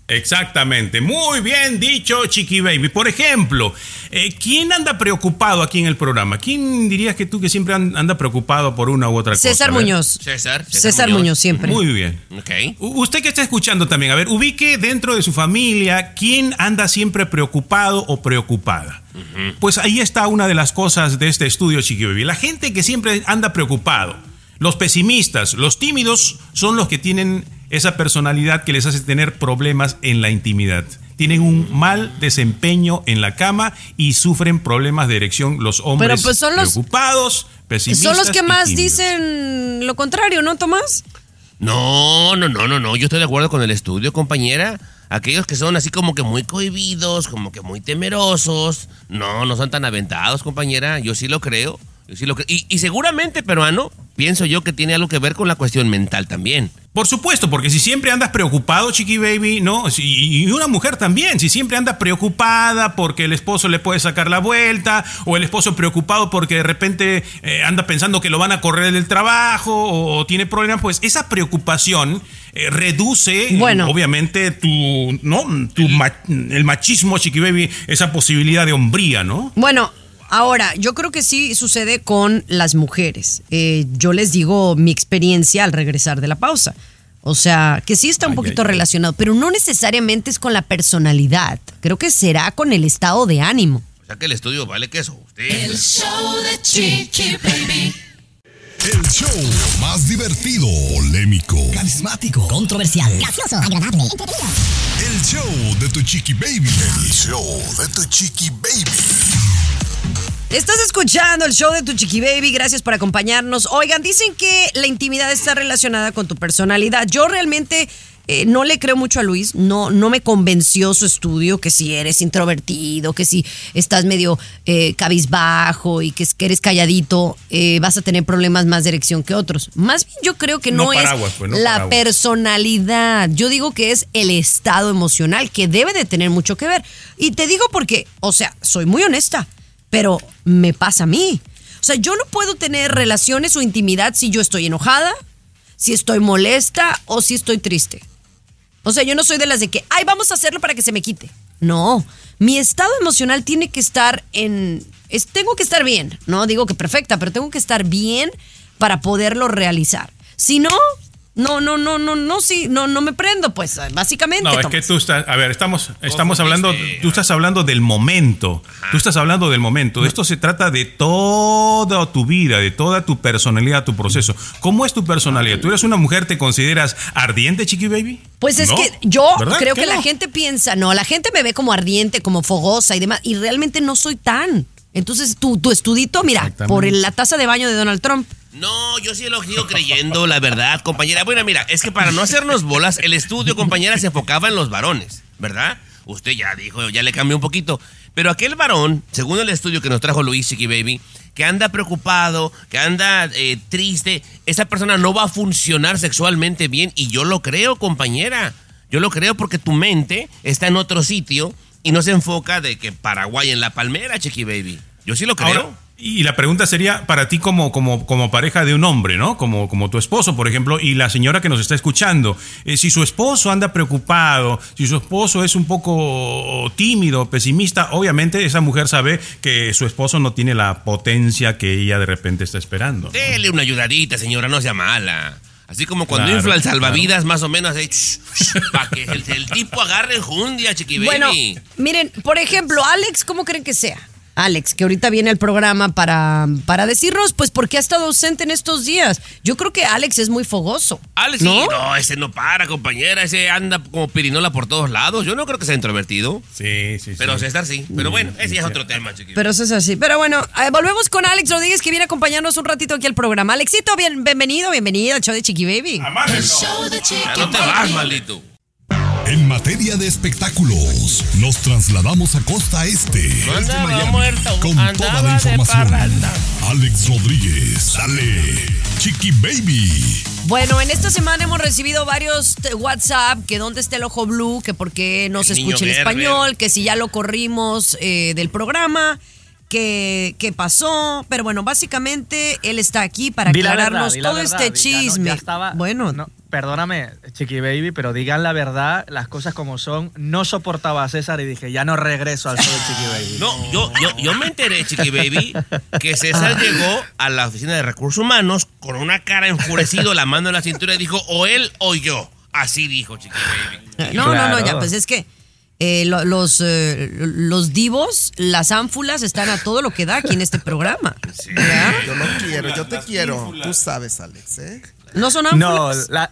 Exactamente, muy bien dicho, Chiqui Baby. Por ejemplo, eh, ¿quién anda preocupado aquí en el programa? ¿Quién dirías que tú que siempre anda preocupado por una u otra cosa? César Muñoz. César, César, César Muñoz. Muñoz, siempre. Muy bien. Okay. Usted que está escuchando también, a ver, ubique dentro de su familia quién anda siempre preocupado o preocupada. Uh-huh. Pues ahí está una de las cosas de este estudio, Chiqui Baby. La gente que siempre anda preocupado, los pesimistas, los tímidos, son los que tienen esa personalidad que les hace tener problemas en la intimidad. Tienen un mal desempeño en la cama y sufren problemas de erección los hombres. Pero pues son los preocupados, pesimistas. Son los que más tímidos. Dicen lo contrario, ¿no, Tomás? No, no, no, no, no. Yo estoy de acuerdo con el estudio, compañera. Aquellos que son así como que muy cohibidos, como que muy temerosos. No, no son tan aventados, compañera. Yo sí lo creo. Yo sí lo creo. Y, y seguramente, peruano, pienso yo que tiene algo que ver con la cuestión mental también. Por supuesto, porque si siempre andas preocupado, Chiqui Baby, ¿no? Si, y una mujer también, si siempre anda preocupada porque el esposo le puede sacar la vuelta, o el esposo preocupado porque de repente eh, anda pensando que lo van a correr del trabajo, o, o tiene problemas, pues esa preocupación eh, reduce, bueno. eh, obviamente, tu, ¿no? Tu ma- el machismo, Chiqui Baby, esa posibilidad de hombría, ¿no? Bueno. Ahora, yo creo que sí sucede con las mujeres. Eh, yo les digo mi experiencia al regresar de la pausa. O sea, que sí está un ay, poquito ay, relacionado, pero no necesariamente es con la personalidad. Creo que será con el estado de ánimo. O sea que el estudio vale queso. Usted. El show de Chiqui Baby. El show más divertido, polémico, carismático, controversial, gracioso, agradable, entretenido. El show de tu Chiqui Baby. El show de tu Chiqui Baby. Estás escuchando el show de tu Chiqui Baby, gracias por acompañarnos. Oigan, dicen que la intimidad está relacionada con tu personalidad. Yo realmente eh, no le creo mucho a Luis, no, no me convenció su estudio que si eres introvertido, que si estás medio eh, cabizbajo y que, que eres calladito, eh, vas a tener problemas más de erección que otros. Más bien yo creo que no, no paraguas, es pues, no la paraguas. Personalidad, yo digo que es el estado emocional que debe de tener mucho que ver. Y te digo porque, o sea, soy muy honesta. Pero me pasa a mí. O sea, yo no puedo tener relaciones o intimidad si yo estoy enojada, si estoy molesta o si estoy triste. O sea, yo no soy de las de que, ay, vamos a hacerlo para que se me quite. No, mi estado emocional tiene que estar en... Es, tengo que estar bien. No digo que perfecta, pero tengo que estar bien para poderlo realizar. Si no... No, no, no, no, no, sí, no, no me prendo, pues, básicamente. No, es Tomás. que tú estás, a ver, estamos, estamos hablando, tú estás hablando del momento, Ajá. tú estás hablando del momento. Esto se trata de toda tu vida, de toda tu personalidad, tu proceso. ¿Cómo es tu personalidad? ¿Tú eres una mujer, te consideras ardiente, Chiqui Baby? Pues es ¿No? que yo ¿verdad? creo que no? la gente piensa, no, la gente me ve como ardiente, como fogosa y demás, y realmente no soy tan. Entonces, tu, tu estudito, mira, por el, la taza de baño de Donald Trump. No, yo sí lo sigo creyendo, la verdad, compañera. Bueno, mira, es que para no hacernos bolas, el estudio, compañera, se enfocaba en los varones, ¿verdad? Usted ya dijo, ya le cambió un poquito. Pero aquel varón, según el estudio que nos trajo Luis, Chiqui Baby, que anda preocupado, que anda eh, triste, esa persona no va a funcionar sexualmente bien. Y yo lo creo, compañera. Yo lo creo porque tu mente está en otro sitio y no se enfoca de que Paraguay en la palmera, Chiqui Baby. Yo sí lo creo. Ahora, y la pregunta sería para ti como, como, como pareja de un hombre, ¿no? Como, como tu esposo, por ejemplo, y la señora que nos está escuchando. Eh, si su esposo anda preocupado, si su esposo es un poco tímido, pesimista, obviamente esa mujer sabe que su esposo no tiene la potencia que ella de repente está esperando, ¿no? Dele una ayudadita, señora, no sea mala. Así como cuando claro, infla el salvavidas, claro. Más o menos, eh, para que el, el tipo agarre enjundia, Chiqui Baby. Bueno, miren, por ejemplo, Alex, ¿cómo creen que sea? Alex, que ahorita viene al programa para, para decirnos, pues, por qué ha estado ausente en estos días. Yo creo que Alex es muy fogoso. Alex, ¿no? Sí, no, ese no para, compañera. Ese anda como pirinola por todos lados. Yo no creo que sea introvertido. Sí, sí, sí. Pero César sí. Pero bueno, ese ya es otro tema, chiquillo. Pero eso es así. Pero bueno, eh, volvemos con Alex Rodríguez, que viene a acompañarnos un ratito aquí al programa. Alexito, bien, bienvenido, bienvenido al show de Chiqui Baby. El show de Chiqui Baby. No te vas, maldito. En materia de espectáculos, nos trasladamos a Costa Este, desde Miami, muerto, con toda la información. Alex Rodríguez, dale, Chiqui Baby. Bueno, en esta semana hemos recibido varios WhatsApp, que dónde está el ojo blue, que por qué no se escucha en español, que si ya lo corrimos eh, del programa, que qué pasó, pero bueno, básicamente él está aquí para di aclararnos verdad, todo verdad, este di, chisme. Ya, no, ya estaba, bueno, no, Perdóname, Chiqui Baby, pero digan la verdad, las cosas como son. No soportaba a César y dije, ya no regreso al show de Chiqui Baby. No, yo, yo, yo me enteré, Chiqui Baby, que César llegó a la oficina de recursos humanos con una cara enfurecido, la mano en la cintura y dijo, o él o yo. Así dijo Chiqui Baby. No, Claro. no, no, ya, pues es que eh, lo- los, eh, los divos, las ánfulas están a todo lo que da aquí en este programa. ¿Ya? Yo lo quiero, yo te quiero. Tú sabes, Alex, ¿eh? ¿No son No, ánfulas? la,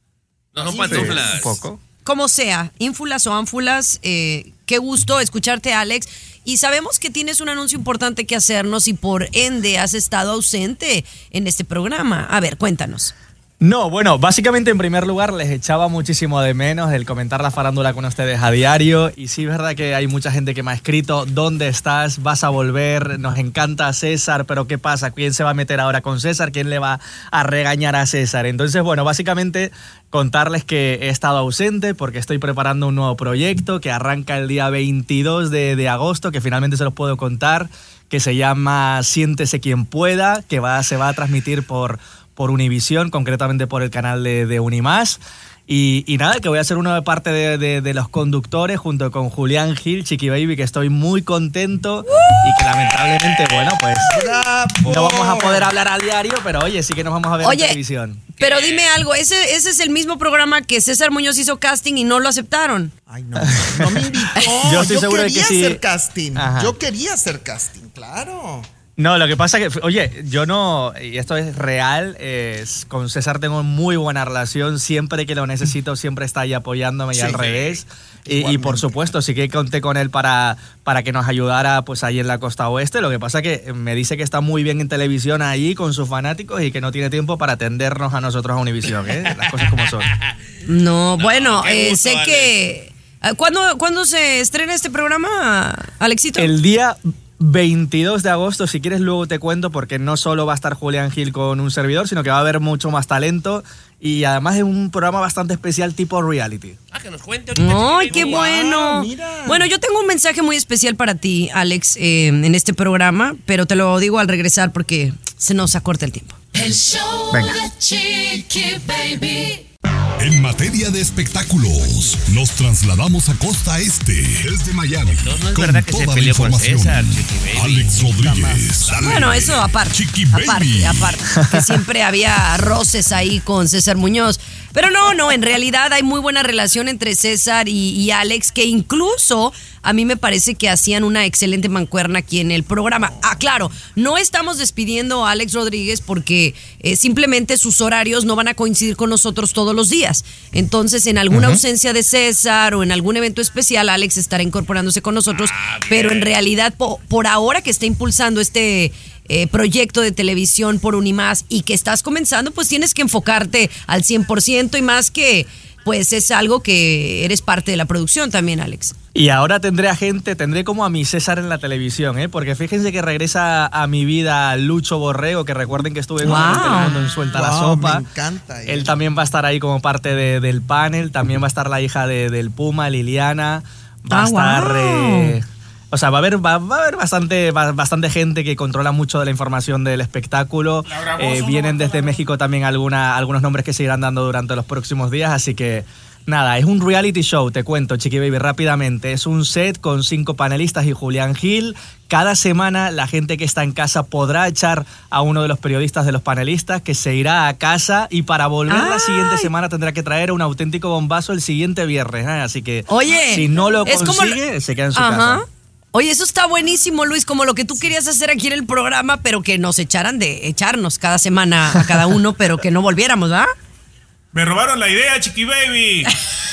No son sí, pantuflas. un poco. Como sea, ínfulas o ánfulas, eh, qué gusto escucharte, Alex. Y sabemos que tienes un anuncio importante que hacernos y por ende has estado ausente en este programa. A ver, cuéntanos. No, bueno, básicamente en primer lugar les echaba muchísimo de menos el comentar la farándula con ustedes a diario y sí es verdad que hay mucha gente que me ha escrito, ¿dónde estás? ¿Vas a volver? Nos encanta César, pero ¿qué pasa? ¿Quién se va a meter ahora con César? ¿Quién le va a regañar a César? Entonces, bueno, básicamente contarles que he estado ausente porque estoy preparando un nuevo proyecto que arranca el día veintidós de, de agosto, que finalmente se los puedo contar, que se llama Siéntese quien pueda, que va, se va a transmitir por... por Univisión, concretamente por el canal de, de Unimás. Y, y nada, que voy a ser una parte de, de, de los conductores junto con Julián Gil, Chiqui Baby, que estoy muy contento y que lamentablemente, bueno, pues ¡Bravo! no vamos a poder hablar a diario, pero oye, sí que nos vamos a ver Oye, en televisión. Pero dime algo, ese, ese es el mismo programa que César Muñoz hizo casting y no lo aceptaron. Ay, no, no me invitó. Yo estoy seguro de quería que sí. hacer casting. Ajá. Yo quería hacer casting, claro. No, lo que pasa que, oye, yo no, y esto es real, es, con César tengo muy buena relación, siempre que lo necesito siempre está ahí apoyándome y Sí. al revés. Y, y por supuesto, sí que conté con él para, para que nos ayudara pues ahí en la costa oeste. Lo que pasa que me dice que está muy bien en televisión ahí con sus fanáticos y que no tiene tiempo para atendernos a nosotros a Univisión, ¿eh? Las cosas como son. No, bueno, qué eh, gusto, sé Alex. que... ¿Cuándo, ¿Cuándo se estrena este programa, Alexito? El día veintidós de agosto, si quieres luego te cuento, porque no solo va a estar Julián Gil con un servidor, sino que va a haber mucho más talento y además es un programa bastante especial tipo reality. Ah, que nos cuente ahorita, ¡Ay, Chiqui qué Baby. bueno! mira. Bueno, yo tengo un mensaje muy especial para ti, Alex, eh, en este programa, pero te lo digo al regresar porque se nos acorta el tiempo. El show Venga. de Chiqui Baby. En materia de espectáculos, nos trasladamos a Costa Este, desde Miami. Entonces, no es con verdad que se toda la peleó con información. César, Chiqui Baby. Alex Rodríguez. dale. Bueno, eso aparte, Chiqui Baby. aparte, aparte, que siempre había roces ahí con César Muñoz. Pero no, no, en realidad hay muy buena relación entre César y, y Alex, que incluso a mí me parece que hacían una excelente mancuerna aquí en el programa. Ah, claro, no estamos despidiendo a Alex Rodríguez porque eh, simplemente sus horarios no van a coincidir con nosotros todos los días. Entonces, en alguna uh-huh. ausencia de César o en algún evento especial, Alex estará incorporándose con nosotros, ah, pero en realidad, po, por ahora que está impulsando este... Eh, proyecto de televisión por Unimás y que estás comenzando, pues tienes que enfocarte al cien por ciento y más que, pues es algo que eres parte de la producción también, Alex. Y ahora tendré a gente, tendré como a mi César en la televisión, ¿eh? Porque fíjense que regresa a mi vida Lucho Borrego, que recuerden que estuve con wow. él en Telemundo en Suelta wow, la Sopa. Me encanta. Él. él también va a estar ahí como parte de, del panel, también va a estar la hija de, del Puma, Liliana, va ah, a estar... Wow. Eh, O sea, va a haber, va, va a haber bastante, va, bastante gente que controla mucho de la información del espectáculo. Eh, vienen desde México también alguna, algunos nombres que se irán dando durante los próximos días. Así que, nada, es un reality show, te cuento, Chiqui Baby, rápidamente. Es un set con cinco panelistas y Julián Gil. Cada semana la gente que está en casa podrá echar a uno de los periodistas de los panelistas que se irá a casa y para volver ¡ay! La siguiente semana tendrá que traer un auténtico bombazo el siguiente viernes. ¿eh? Así que, oye, si no lo es consigue, como... se queda en su Ajá. casa. Oye, eso está buenísimo, Luis, como lo que tú querías hacer aquí en el programa, pero que nos echaran de echarnos cada semana a cada uno, pero que no volviéramos, ¿verdad? Me robaron la idea, Chiqui Baby.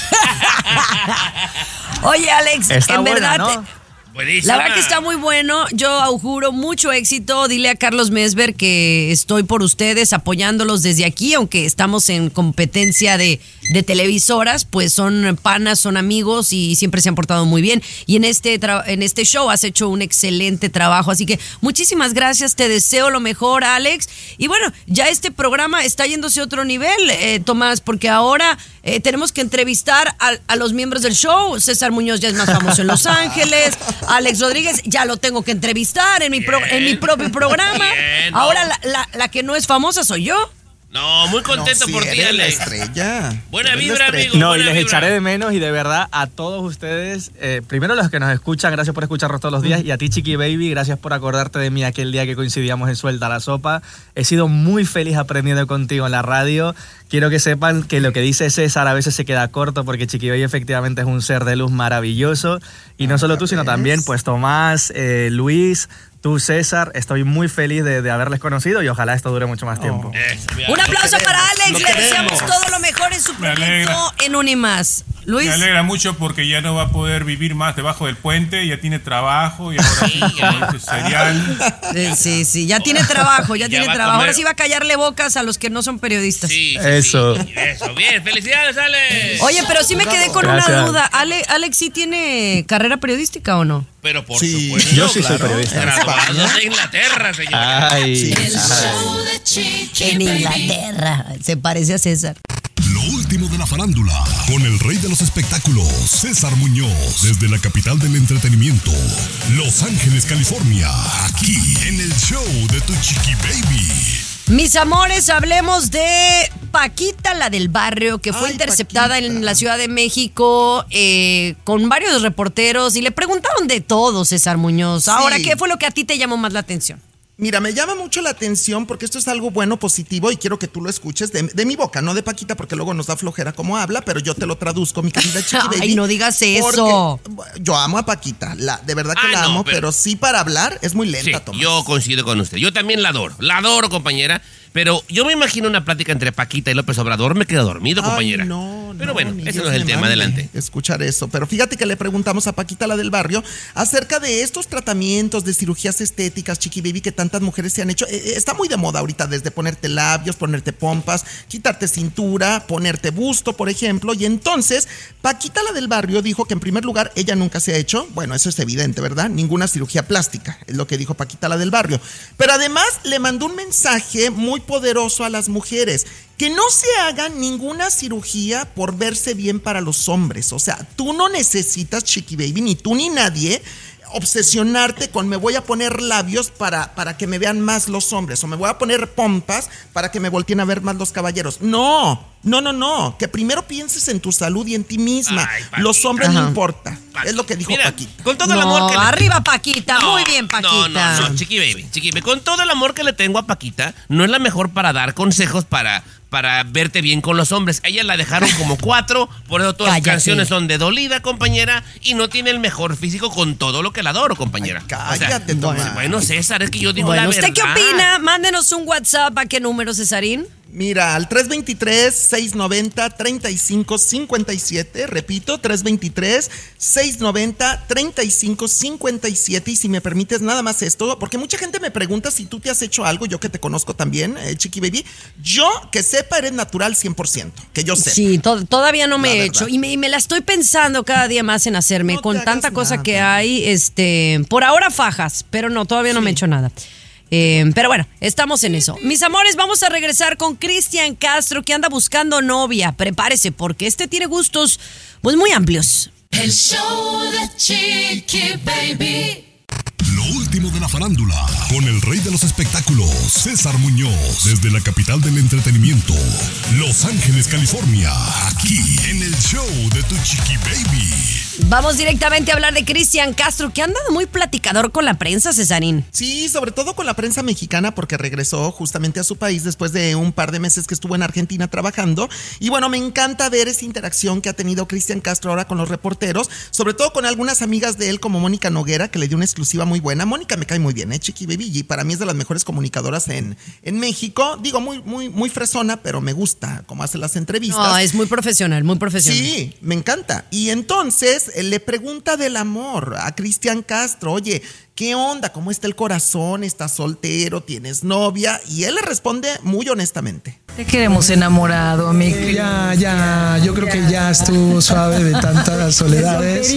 Oye, Alex, está en buena, verdad... ¿no? Te... La verdad que está muy bueno. Yo auguro mucho éxito. Dile a Carlos Mesver que estoy por ustedes apoyándolos desde aquí, aunque estamos en competencia de, de televisoras, pues son panas, son amigos y siempre se han portado muy bien. Y en este, tra- en este show has hecho un excelente trabajo. Así que muchísimas gracias. Te deseo lo mejor, Alex. Y bueno, ya este programa está yéndose a otro nivel, eh, Tomás, porque ahora eh, tenemos que entrevistar a, a los miembros del show. César Muñoz ya es más famoso en Los Ángeles. Alex Rodríguez ya lo tengo que entrevistar en mi, pro, en mi propio programa. Bien, no. Ahora la, la, la que no es famosa soy yo. No, muy contento no, por si ti, eres la Alex. estrella. Buena Eres vibra, la estrella. amigo. No, buena y les vibra. echaré de menos y de verdad a todos ustedes, eh, primero los que nos escuchan, gracias por escucharnos todos los días, y a ti, Chiqui Baby, gracias por acordarte de mí aquel día que coincidíamos en Suelta la Sopa. He sido muy feliz aprendiendo contigo en la radio. Quiero que sepan que lo que dice César a veces se queda corto porque Chiqui Baby efectivamente es un ser de luz maravilloso. Y no solo tú, sino también pues Tomás, eh, Luis, tú, César. Estoy muy feliz de, de haberles conocido y ojalá esto dure mucho más tiempo. Eso, Un aplauso queremos, para Alex, lo le queremos. deseamos todo lo mejor en su Me alegra. proyecto en Unimas. Luis. Me alegra mucho porque ya no va a poder vivir más debajo del puente, ya tiene trabajo y ahora sí, conoce cereal. Eh, Sí, sí, ya tiene trabajo, ya, Ya tiene va a trabajo. comer. Ahora sí va a callarle bocas a los que no son periodistas. Sí, sí, Eso. sí, eso, bien, felicidades, Alex. Oye, pero sí me quedé con Gracias. una duda. Ale, ¿Alex sí tiene carrera periodística o no? Pero por Sí, supuesto. yo sí soy claro. periodista. Graduados de Inglaterra, señor. Ay, Sí. El show de Chiqui En Baby. Inglaterra. Se parece a César. Lo último de la farándula, con el rey de los espectáculos, César Muñoz, desde la capital del entretenimiento, Los Ángeles, California, aquí en el show de Tu Chiqui Baby. Mis amores, hablemos de Paquita, la del barrio, que fue Ay, interceptada Paquita. en la Ciudad de México eh, con varios reporteros y le preguntaron de todo, César Muñoz. Sí. Ahora, ¿qué fue lo que a ti te llamó más la atención? Mira, me llama mucho la atención porque esto es algo bueno, positivo, y quiero que tú lo escuches de, de mi boca, no de Paquita, porque luego nos da flojera cómo habla, pero yo te lo traduzco, mi querida Chiqui Ay, Baby. no digas porque eso. Yo amo a Paquita, la, de verdad que Ah, la no, amo, pero- pero... sí para hablar es muy Sí, lenta, Tomás. yo coincido con usted. Yo también la adoro. La adoro, compañera. Pero yo me imagino una plática entre Paquita y López Obrador. Me quedo dormido, Ay, compañera. no, Pero no, bueno, ni ese Dios no es el me tema. mande Adelante. Escuchar eso. Pero fíjate que le preguntamos a Paquita, la del barrio, acerca de estos tratamientos de cirugías estéticas, Chiqui Baby, que tantas mujeres se han hecho. Eh, eh, está muy de moda ahorita, desde ponerte labios, ponerte pompas, quitarte cintura, ponerte busto, por ejemplo. Y entonces, Paquita, la del barrio, dijo que en primer lugar ella nunca se ha hecho, bueno, eso es evidente, ¿verdad? Ninguna cirugía plástica, es lo que dijo Paquita, la del barrio. Pero además le mandó un mensaje muy poderoso a las mujeres: que no se hagan ninguna cirugía por verse bien para los hombres. O sea, tú no necesitas, Chiqui Baby, ni tú ni nadie, obsesionarte con me voy a poner labios para, para que me vean más los hombres, o me voy a poner pompas para que me volteen a ver más los caballeros. No, no, no, no. Que primero pienses en tu salud y en ti misma. Ay, Paquita. Los hombres Ajá. no importa. Paquita. Es lo que dijo Mira, Paquita. Con todo el No, amor que le- arriba, Paquita. No, Muy bien, Paquita. No, no, no, Chiqui Baby, Chiqui Baby. Con todo el amor que le tengo a Paquita, no es la mejor para dar consejos para, para verte bien con los hombres. Ella la dejaron como cuatro, por eso todas las Cállate. canciones son de dolida, compañera, y no tiene el mejor físico con todo lo que la adoro, compañera. Ay, cállate, Tomás. Bueno, César, es que yo digo Bueno, la ¿usted verdad. qué opina? Mándenos un WhatsApp. ¿A qué número, Cesarín? Mira, al tres dos tres, seis nueve cero, tres cinco cinco siete, repito, tres dos tres, seis nueve cero, tres cinco cinco siete, y si me permites nada más esto, porque mucha gente me pregunta si tú te has hecho algo, yo que te conozco también, eh, Chiqui Baby, yo que sepa eres natural cien por ciento, que yo sepa. Sí, to- todavía no me La he verdad. hecho y me, y me la estoy pensando cada día más en hacerme. No te Con hagas tanta cosa nada. que hay, este, por ahora fajas, pero no, todavía no me he hecho nada. Eh, pero bueno, estamos en eso. Mis amores, vamos a regresar con Cristian Castro, que anda buscando novia. Prepárese, porque este tiene gustos pues muy amplios. El show de Chiqui Baby. Lo último de la farándula, con el rey de los espectáculos, César Muñoz, desde la capital del entretenimiento, Los Ángeles, California, aquí en el show de Tu Chiqui Baby. Vamos directamente a hablar de Cristian Castro, que anda muy platicador con la prensa, Cesarín. Sí, sobre todo con la prensa mexicana, porque regresó justamente a su país después de un par de meses que estuvo en Argentina trabajando. Y bueno, me encanta ver esa interacción que ha tenido Cristian Castro ahora con los reporteros, sobre todo con algunas amigas de él como Mónica Noguera, que le dio una exclusiva muy buena. Mónica me cae muy bien, ¿eh, Chiqui Baby? Y para mí es de las mejores comunicadoras en, en México. Digo, muy, muy, muy fresona, pero me gusta cómo hace las entrevistas. No, es muy profesional, muy profesional. Sí, me encanta. Y entonces eh, le pregunta del amor a Cristian Castro: oye, ¿qué onda? ¿Cómo está el corazón? ¿Estás soltero? ¿Tienes novia? Y él le responde muy honestamente. Te queremos enamorado, mi Eh, ya, ya, yo creo que ya estuvo suave de tantas soledades.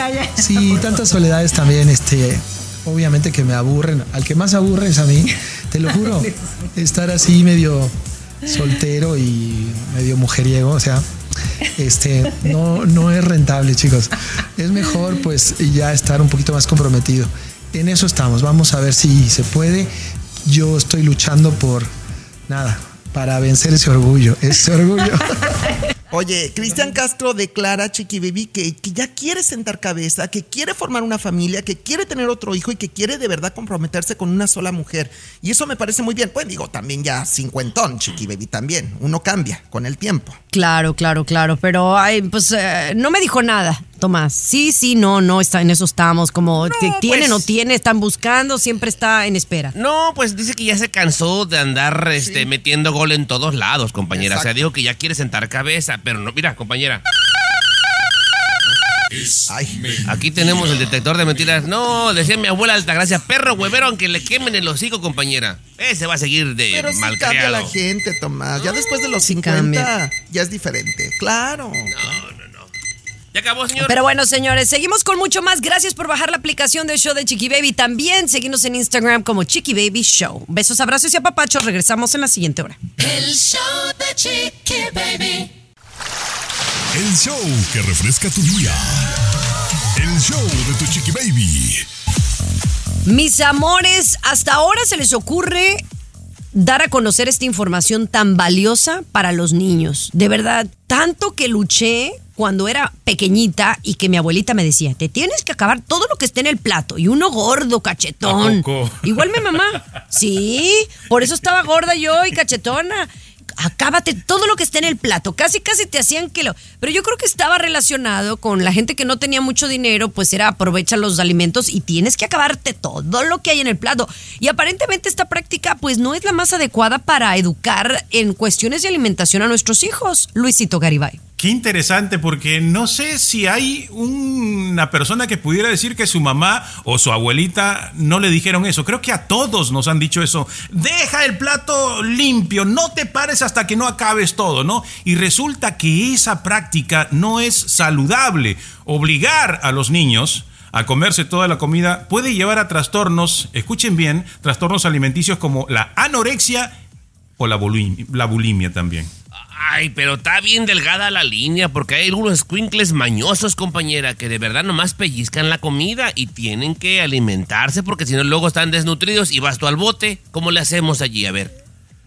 Sí, tantas soledades también, este, obviamente que me aburren. Al que más aburre es a mí, te lo juro. Estar así medio soltero y medio mujeriego, o sea, este, no, no es rentable, chicos. Es mejor pues ya estar un poquito más comprometido. En eso estamos, vamos a ver si se puede. Yo estoy luchando por nada, para vencer ese orgullo, ese orgullo. Oye, Cristian Castro declara, Chiqui Baby, que, que ya quiere sentar cabeza, que quiere formar una familia, que quiere tener otro hijo y que quiere de verdad comprometerse con una sola mujer. Y eso me parece muy bien. Pues digo, también ya cincuentón, Chiqui Baby, también. Uno cambia con el tiempo. Claro, claro, claro. Pero, ay, pues, eh, no me dijo nada, Tomás. Sí, sí, no, no, está, en eso estamos. Como, no, tiene, pues, no tiene, están buscando, siempre está en espera. No, pues dice que ya se cansó de andar este, sí. metiendo gol en todos lados, compañera. Exacto. O sea, dijo que ya quiere sentar cabeza. Pero no, mira, compañera. Ay, aquí tenemos el detector de mentiras. No, decía mi abuela Altagracia, perro huevero, aunque le quemen el hocico, compañera. Ese va a seguir de Pero malcriado. sí cambia la gente, Tomás. Ya después de los sí cincuenta cambia. Ya es diferente. Claro. No, no, no. Ya acabó, señor. Pero bueno, señores, seguimos con mucho más. Gracias por bajar la aplicación del show de Chiqui Baby. También seguimos en Instagram como Chiqui Baby Show. Besos, abrazos y apapachos. Regresamos en la siguiente hora. El show de Chiqui Baby. El show que refresca tu día. El show de tu Chiqui Baby. Mis amores, hasta ahora se les ocurre dar a conocer esta información tan valiosa para los niños. De verdad, tanto que luché cuando era pequeñita y que mi abuelita me decía, te tienes que acabar todo lo que esté en el plato. Y uno gordo, cachetón. Igual mi mamá. Sí, por eso estaba gorda yo y cachetona. Acábate todo lo que esté en el plato. Casi, casi te hacían que lo... Pero yo creo que estaba relacionado con la gente que no tenía mucho dinero, pues era aprovecha los alimentos y tienes que acabarte todo lo que hay en el plato. Y aparentemente esta práctica pues no es la más adecuada para educar en cuestiones de alimentación a nuestros hijos. Luisito Garibay. Qué interesante, porque no sé si hay una persona que pudiera decir que su mamá o su abuelita no le dijeron eso. Creo que a todos nos han dicho eso. Deja el plato limpio, no te pares hasta que no acabes todo, ¿no? Y resulta que esa práctica no es saludable. Obligar a los niños a comerse toda la comida puede llevar a trastornos, escuchen bien, trastornos alimenticios como la anorexia o la bulimia, la bulimia también. Ay, pero está bien delgada la línea, porque hay algunos escuincles mañosos, compañera, que de verdad nomás pellizcan la comida y tienen que alimentarse, porque si no luego están desnutridos y vas tú al bote. ¿Cómo le hacemos allí? A ver.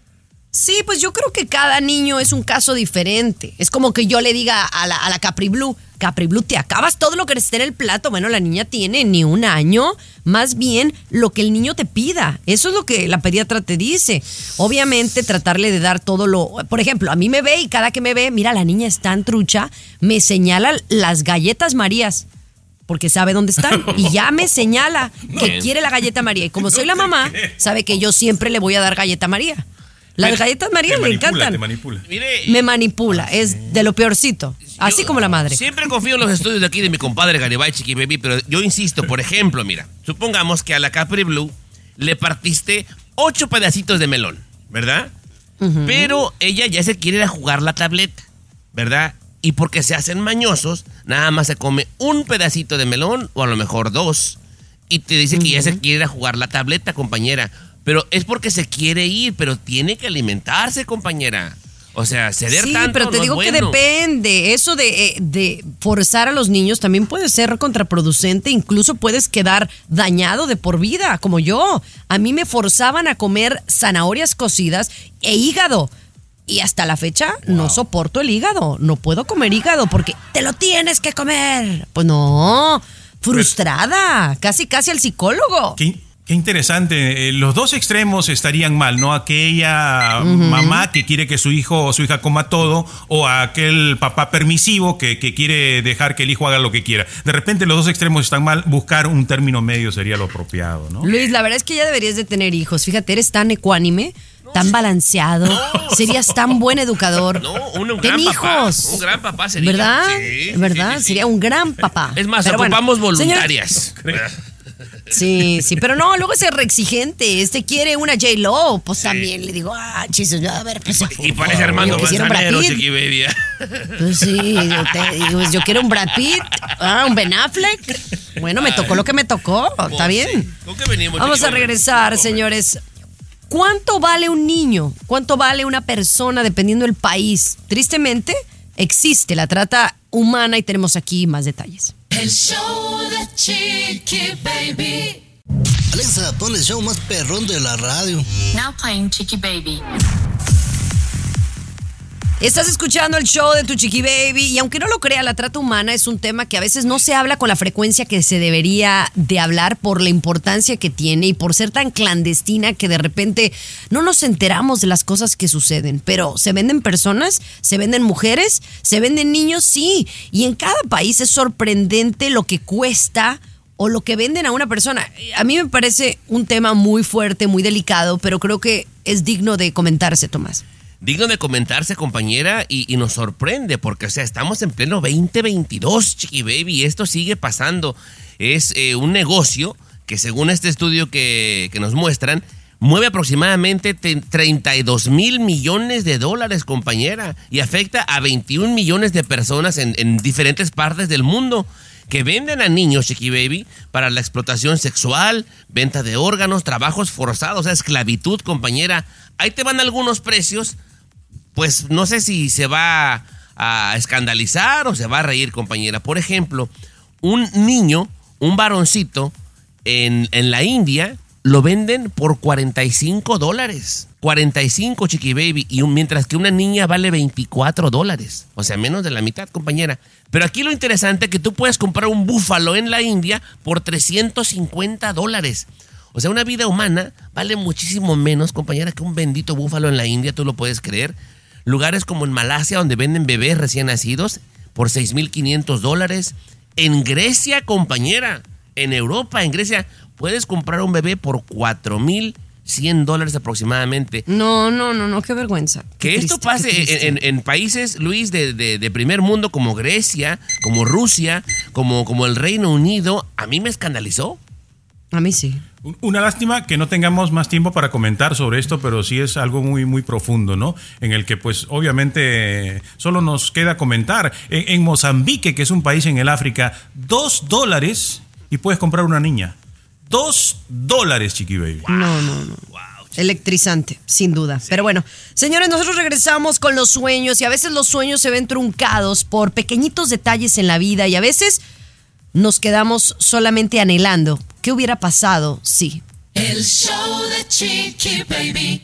Sí, pues yo creo que cada niño es un caso diferente. Es como que yo le diga a la, a la Capri Blue, Capri Blue, ¿te acabas todo lo que esté en el plato? Bueno, la niña tiene ni un año, más bien lo que el niño te pida. Eso es lo que la pediatra te dice. Obviamente tratarle de dar todo lo... Por ejemplo, a mí me ve y cada que me ve, mira, la niña es tan trucha, me señala las galletas Marías, porque sabe dónde están. Y ya me señala que Bien. quiere la galleta María. Y como soy la mamá, sabe que yo siempre le voy a dar galleta María. Las Pero, galletas María le encantan. Te manipula. Mire, me manipula, es de lo peorcito. Así yo, como la madre. Siempre confío en los estudios de aquí de mi compadre Garibay, Chiqui Baby, pero yo insisto, por ejemplo, mira, supongamos que a la Capri Blue le partiste ocho pedacitos de melón, ¿verdad? Uh-huh. Pero ella ya se quiere ir a jugar la tableta, ¿verdad? Y porque se hacen mañosos, nada más se come un pedacito de melón o a lo mejor dos. Y te dice uh-huh. que ya se quiere ir a jugar la tableta, compañera. Pero es porque se quiere ir, pero tiene que alimentarse, compañera. O sea, ceder sí, tanto Sí, pero te no digo es que bueno. depende. Eso de, de forzar a los niños también puede ser contraproducente. Incluso puedes quedar dañado de por vida, como yo. A mí me forzaban a comer zanahorias cocidas e hígado. Y hasta la fecha wow. no soporto el hígado. No puedo comer hígado porque te lo tienes que comer. Pues no, frustrada. Pues, casi, casi al psicólogo. ¿Qué? Qué interesante, los dos extremos estarían mal, ¿no? Aquella uh-huh. mamá que quiere que su hijo o su hija coma todo, o aquel papá permisivo que, que quiere dejar que el hijo haga lo que quiera. De repente los dos extremos están mal, buscar un término medio sería lo apropiado, ¿no? Luis, la verdad es que ya deberías de tener hijos. Fíjate, eres tan ecuánime, no, tan balanceado, no. serías tan buen educador. No, un, un Ten gran hijos. Papá, un gran papá sería. ¿Verdad? Sí, ¿Verdad? Sí, sí, sería sí. un gran papá. Es más, Pero ocupamos bueno, voluntarias. Señor, Sí, sí, pero no, luego es exigente. Este quiere una J-Lo, pues sí. también le digo, ah, chisos, a ver, pues. Y parece Armando Manzanero, Chiqui Baby. Pues sí, yo, te, yo, yo quiero un Brad Pitt, ah, un Ben Affleck. Bueno, me tocó lo que me tocó, está bien. Sí. ¿Con qué venimos, Vamos Chiqui a regresar, Baby? señores. ¿Cuánto vale un niño? ¿Cuánto vale una persona dependiendo del país? Tristemente, existe la trata humana y tenemos aquí más detalles. El show de Chiqui Baby. Alexa, pon el show más perrón de la radio. Now playing Chiqui Baby. Estás escuchando el show de Tu Chiqui Baby y aunque no lo crea, la trata humana es un tema que a veces no se habla con la frecuencia que se debería de hablar por la importancia que tiene y por ser tan clandestina que de repente no nos enteramos de las cosas que suceden. Pero se venden personas, se venden mujeres, se venden niños, sí. Y en cada país es sorprendente lo que cuesta o lo que venden a una persona. A mí me parece un tema muy fuerte, muy delicado, pero creo que es digno de comentarse, Tomás. Digno de comentarse, compañera, y, y nos sorprende porque, o sea, estamos en pleno veinte veintidós, Chiqui Baby, y esto sigue pasando. Es eh, un negocio que, según este estudio que, que nos muestran, mueve aproximadamente treinta y dos mil millones de dólares, compañera, y afecta a veintiún millones de personas en, en diferentes partes del mundo que venden a niños, Chiqui Baby, para la explotación sexual, venta de órganos, trabajos forzados, o sea, esclavitud, compañera. Ahí te van algunos precios. Pues no sé si se va a escandalizar o se va a reír, compañera. Por ejemplo, un niño, un varoncito en, en la India lo venden por cuarenta y cinco dólares. cuarenta y cinco, Chiqui Baby. Y un, mientras que una niña vale veinticuatro dólares. O sea, menos de la mitad, compañera. Pero aquí lo interesante es que tú puedes comprar un búfalo en la India por trescientos cincuenta dólares. O sea, una vida humana vale muchísimo menos, compañera, que un bendito búfalo en la India, tú lo puedes creer. Lugares como en Malasia, donde venden bebés recién nacidos por seis mil quinientos dólares. En Grecia, compañera, en Europa, en Grecia, puedes comprar un bebé por cuatro mil cien dólares aproximadamente. No, no, no, no, qué vergüenza. Que qué esto triste, pase en, en, en países, Luis, de, de, de primer mundo como Grecia, como Rusia, como, como el Reino Unido, a mí me escandalizó. A mí sí. Una lástima que no tengamos más tiempo para comentar sobre esto, pero sí es algo muy, muy profundo, ¿no? En el que, pues, obviamente, solo nos queda comentar. En, en Mozambique, que es un país en el África, dos dólares y puedes comprar una niña. Dos dólares, Chiqui Baby. Wow. No, no, no. Wow. Electrizante, sin duda. Sí. Pero bueno, señores, nosotros regresamos con los sueños y a veces los sueños se ven truncados por pequeñitos detalles en la vida y a veces nos quedamos solamente anhelando. ¿Qué hubiera pasado si? El show de Chiqui Baby.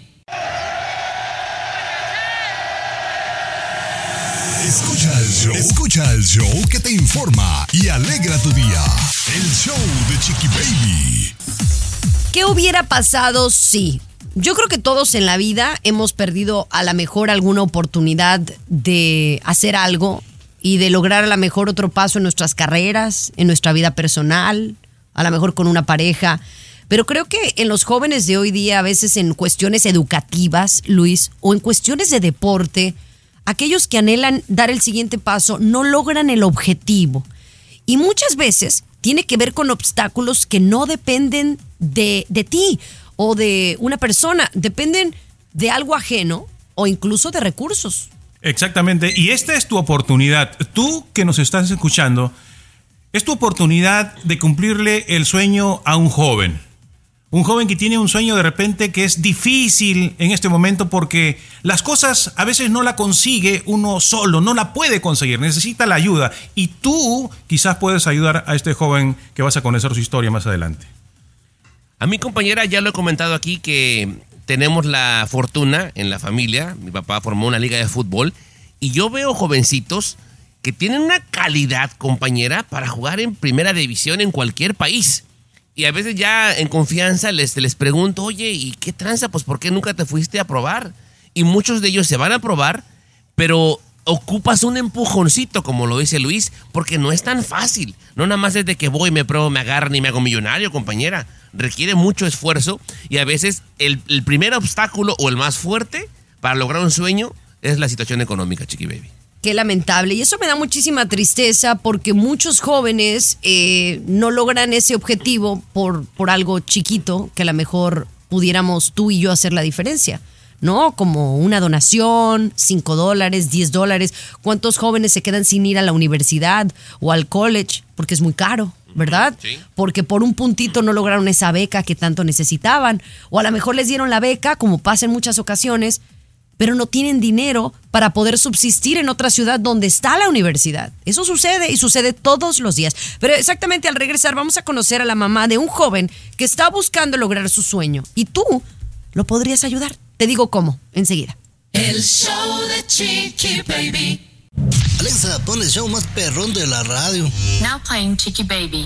Escucha el show. Escucha el show que te informa y alegra tu día. El show de Chiqui Baby. ¿Qué hubiera pasado si? Yo creo que todos en la vida hemos perdido a la mejor alguna oportunidad de hacer algo y de lograr a la mejor otro paso en nuestras carreras, en nuestra vida personal, a lo mejor con una pareja. Pero creo que en los jóvenes de hoy día, a veces en cuestiones educativas, Luis, o en cuestiones de deporte, aquellos que anhelan dar el siguiente paso no logran el objetivo. Y muchas veces tiene que ver con obstáculos que no dependen de, de ti o de una persona, dependen de algo ajeno o incluso de recursos. Exactamente, y esta es tu oportunidad. Tú que nos estás escuchando, es tu oportunidad de cumplirle el sueño a un joven. Un joven que tiene un sueño de repente que es difícil en este momento porque las cosas a veces no la consigue uno solo, no la puede conseguir, necesita la ayuda. Y tú quizás puedes ayudar a este joven que vas a conocer su historia más adelante. A mi compañera ya lo he comentado aquí que tenemos la fortuna en la familia. Mi papá formó una liga de fútbol y yo veo jovencitos que tienen una calidad, compañera, para jugar en primera división en cualquier país. Y a veces ya en confianza les, les pregunto, oye, ¿y qué tranza? Pues ¿por qué nunca te fuiste a probar? Y muchos de ellos se van a probar, pero ocupas un empujoncito, como lo dice Luis, porque no es tan fácil. No nada más desde que voy, me pruebo, me agarran y me hago millonario, compañera. Requiere mucho esfuerzo y a veces el, el primer obstáculo o el más fuerte para lograr un sueño es la situación económica, Chiqui Baby. Qué lamentable. Y eso me da muchísima tristeza porque muchos jóvenes eh, no logran ese objetivo por, por algo chiquito que a lo mejor pudiéramos tú y yo hacer la diferencia, ¿no? Como una donación, cinco dólares, diez dólares. ¿Cuántos jóvenes se quedan sin ir a la universidad o al college? Porque es muy caro, ¿verdad? Sí. Porque por un puntito no lograron esa beca que tanto necesitaban. O a lo mejor les dieron la beca, como pasa en muchas ocasiones, pero no tienen dinero para poder subsistir en otra ciudad donde está la universidad. Eso sucede y sucede todos los días. Pero exactamente al regresar vamos a conocer a la mamá de un joven que está buscando lograr su sueño. Y tú lo podrías ayudar. Te digo cómo, enseguida. El show de Chiqui Baby. Alexa, pon el show más perrón de la radio. Now playing Chiqui Baby.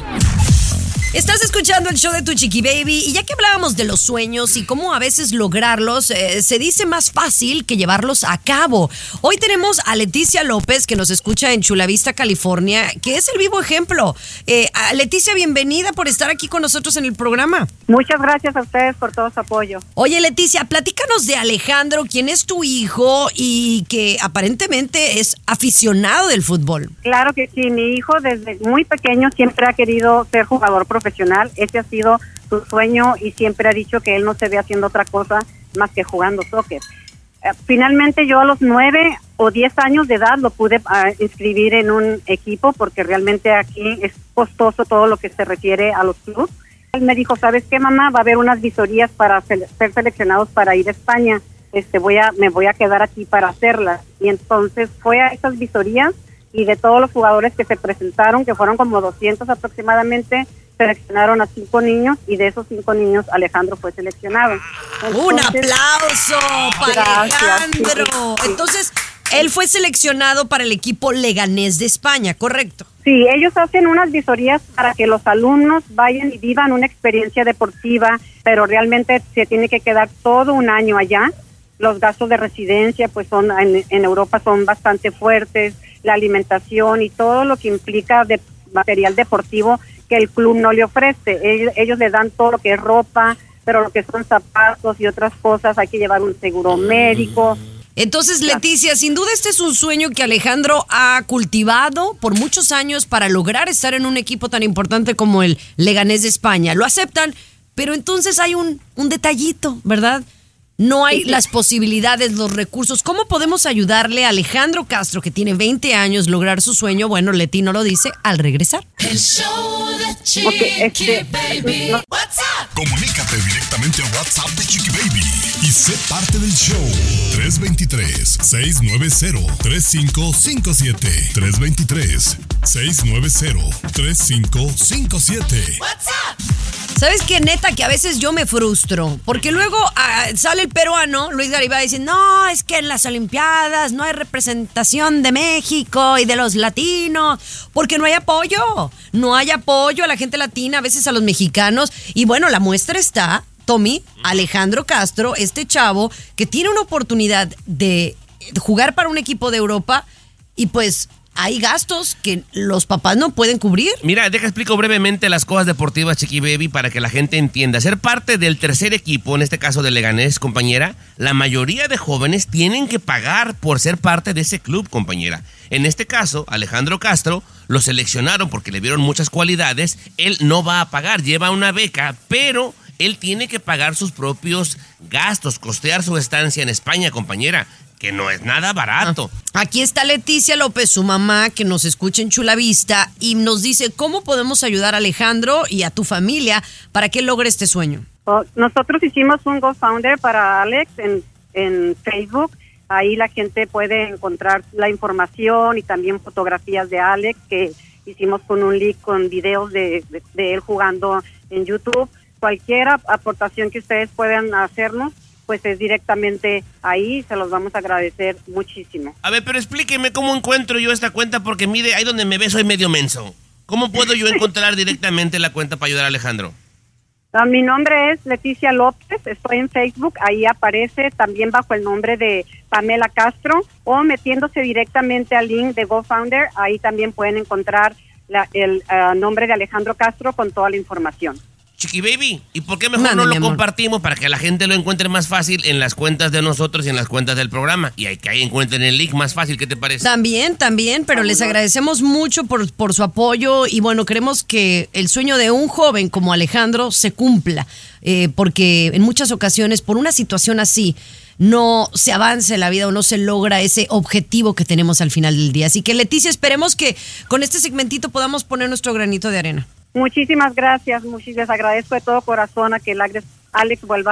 Estás escuchando el show de tu Chiqui Baby y ya que hablábamos de los sueños y cómo a veces lograrlos, eh, se dice más fácil que llevarlos a cabo. Hoy tenemos a Leticia López que nos escucha en Chula Vista, California, que es el vivo ejemplo. Eh, Leticia, bienvenida por estar aquí con nosotros en el programa. Muchas gracias a ustedes por todo su apoyo. Oye, Leticia, platícanos de Alejandro, quien es tu hijo y que aparentemente es aficionado del fútbol. Claro que sí, mi hijo desde muy pequeño siempre ha querido ser jugador profesional. profesional, ese ha sido su sueño y siempre ha dicho que él no se ve haciendo otra cosa más que jugando soccer. Uh, finalmente yo a los nueve o diez años de edad lo pude uh, inscribir en un equipo porque realmente aquí es costoso todo lo que se refiere a los clubes. Él me dijo, ¿sabes qué, mamá? Va a haber unas visorías para ser seleccionados para ir a España. Este, voy a, me voy a quedar aquí para hacerlas. Y entonces fue a esas visorías y de todos los jugadores que se presentaron, que fueron como doscientos aproximadamente, seleccionaron a cinco niños y de esos cinco niños Alejandro fue seleccionado. Entonces, ¡un aplauso para Alejandro! Sí. Entonces, él fue seleccionado para el equipo Leganés de España, ¿correcto? Sí, ellos hacen unas visorías para que los alumnos vayan y vivan una experiencia deportiva, pero realmente se tiene que quedar todo un año allá. Los gastos de residencia pues son en, en Europa son bastante fuertes, la alimentación y todo lo que implica de material deportivo que el club no le ofrece. Ellos, ellos le dan todo lo que es ropa, pero lo que son zapatos y otras cosas hay que llevar un seguro médico. Entonces, Leticia, sin duda este es un sueño que Alejandro ha cultivado por muchos años para lograr estar en un equipo tan importante como el Leganés de España. Lo aceptan, pero entonces hay un, un detallito, ¿verdad? No hay las posibilidades, los recursos. ¿Cómo podemos ayudarle a Alejandro Castro, que tiene veinte años, lograr su sueño? Bueno, Leti no lo dice al regresar. El show de Chiqui okay, este, Baby. No. WhatsApp. Comunícate directamente a WhatsApp de Chiqui Baby y sé parte del show. tres dos tres, seis nueve cero, tres cinco cinco siete. tres dos tres, seis nueve cero, tres cinco cinco siete. WhatsApp. ¿Sabes qué, neta? Que a veces yo me frustro, porque luego ah, sale el peruano, Luis Garibay, y dice, no, es que en las Olimpiadas no hay representación de México y de los latinos, porque no hay apoyo, no hay apoyo a la gente latina, a veces a los mexicanos, y bueno, la muestra está, Tommy, Alejandro Castro, este chavo, que tiene una oportunidad de jugar para un equipo de Europa, y pues hay gastos que los papás no pueden cubrir. Mira, deja explico brevemente las cosas deportivas, Chiqui Baby, para que la gente entienda. Ser parte del tercer equipo, en este caso de Leganés, compañera, la mayoría de jóvenes tienen que pagar por ser parte de ese club, compañera. En este caso, Alejandro Castro lo seleccionaron porque le vieron muchas cualidades. Él no va a pagar, lleva una beca, pero él tiene que pagar sus propios gastos, costear su estancia en España, compañera, que no es nada barato. Aquí está Leticia López, su mamá, que nos escucha en Chula Vista y nos dice cómo podemos ayudar a Alejandro y a tu familia para que logre este sueño. Oh, nosotros hicimos un GoFounder para Alex en, en Facebook. Ahí la gente puede encontrar la información y también fotografías de Alex que hicimos con un link con videos de, de, de él jugando en YouTube. Cualquier aportación que ustedes puedan hacernos, pues es directamente ahí, se los vamos a agradecer muchísimo. A ver, pero explíqueme cómo encuentro yo esta cuenta, porque mire, ahí donde me ve soy medio menso. ¿Cómo puedo yo encontrar directamente la cuenta para ayudar a Alejandro? Uh, mi nombre es Leticia López, estoy en Facebook, ahí aparece también bajo el nombre de Pamela Castro, o metiéndose directamente al link de GoFounder, ahí también pueden encontrar la, el uh, nombre de Alejandro Castro con toda la información. Chiqui Baby, ¿y por qué mejor Mande, no lo compartimos para que la gente lo encuentre más fácil en las cuentas de nosotros y en las cuentas del programa? Y hay que ahí encuentren el link más fácil, ¿qué te parece? También, también, pero les agradecemos mucho por, por su apoyo y bueno, queremos que el sueño de un joven como Alejandro se cumpla, eh, porque en muchas ocasiones por una situación así no se avanza en la vida o no se logra ese objetivo que tenemos al final del día. Así que Leticia, esperemos que con este segmentito podamos poner nuestro granito de arena. Muchísimas gracias, muchísimas agradezco de todo corazón a que el Alex vuelva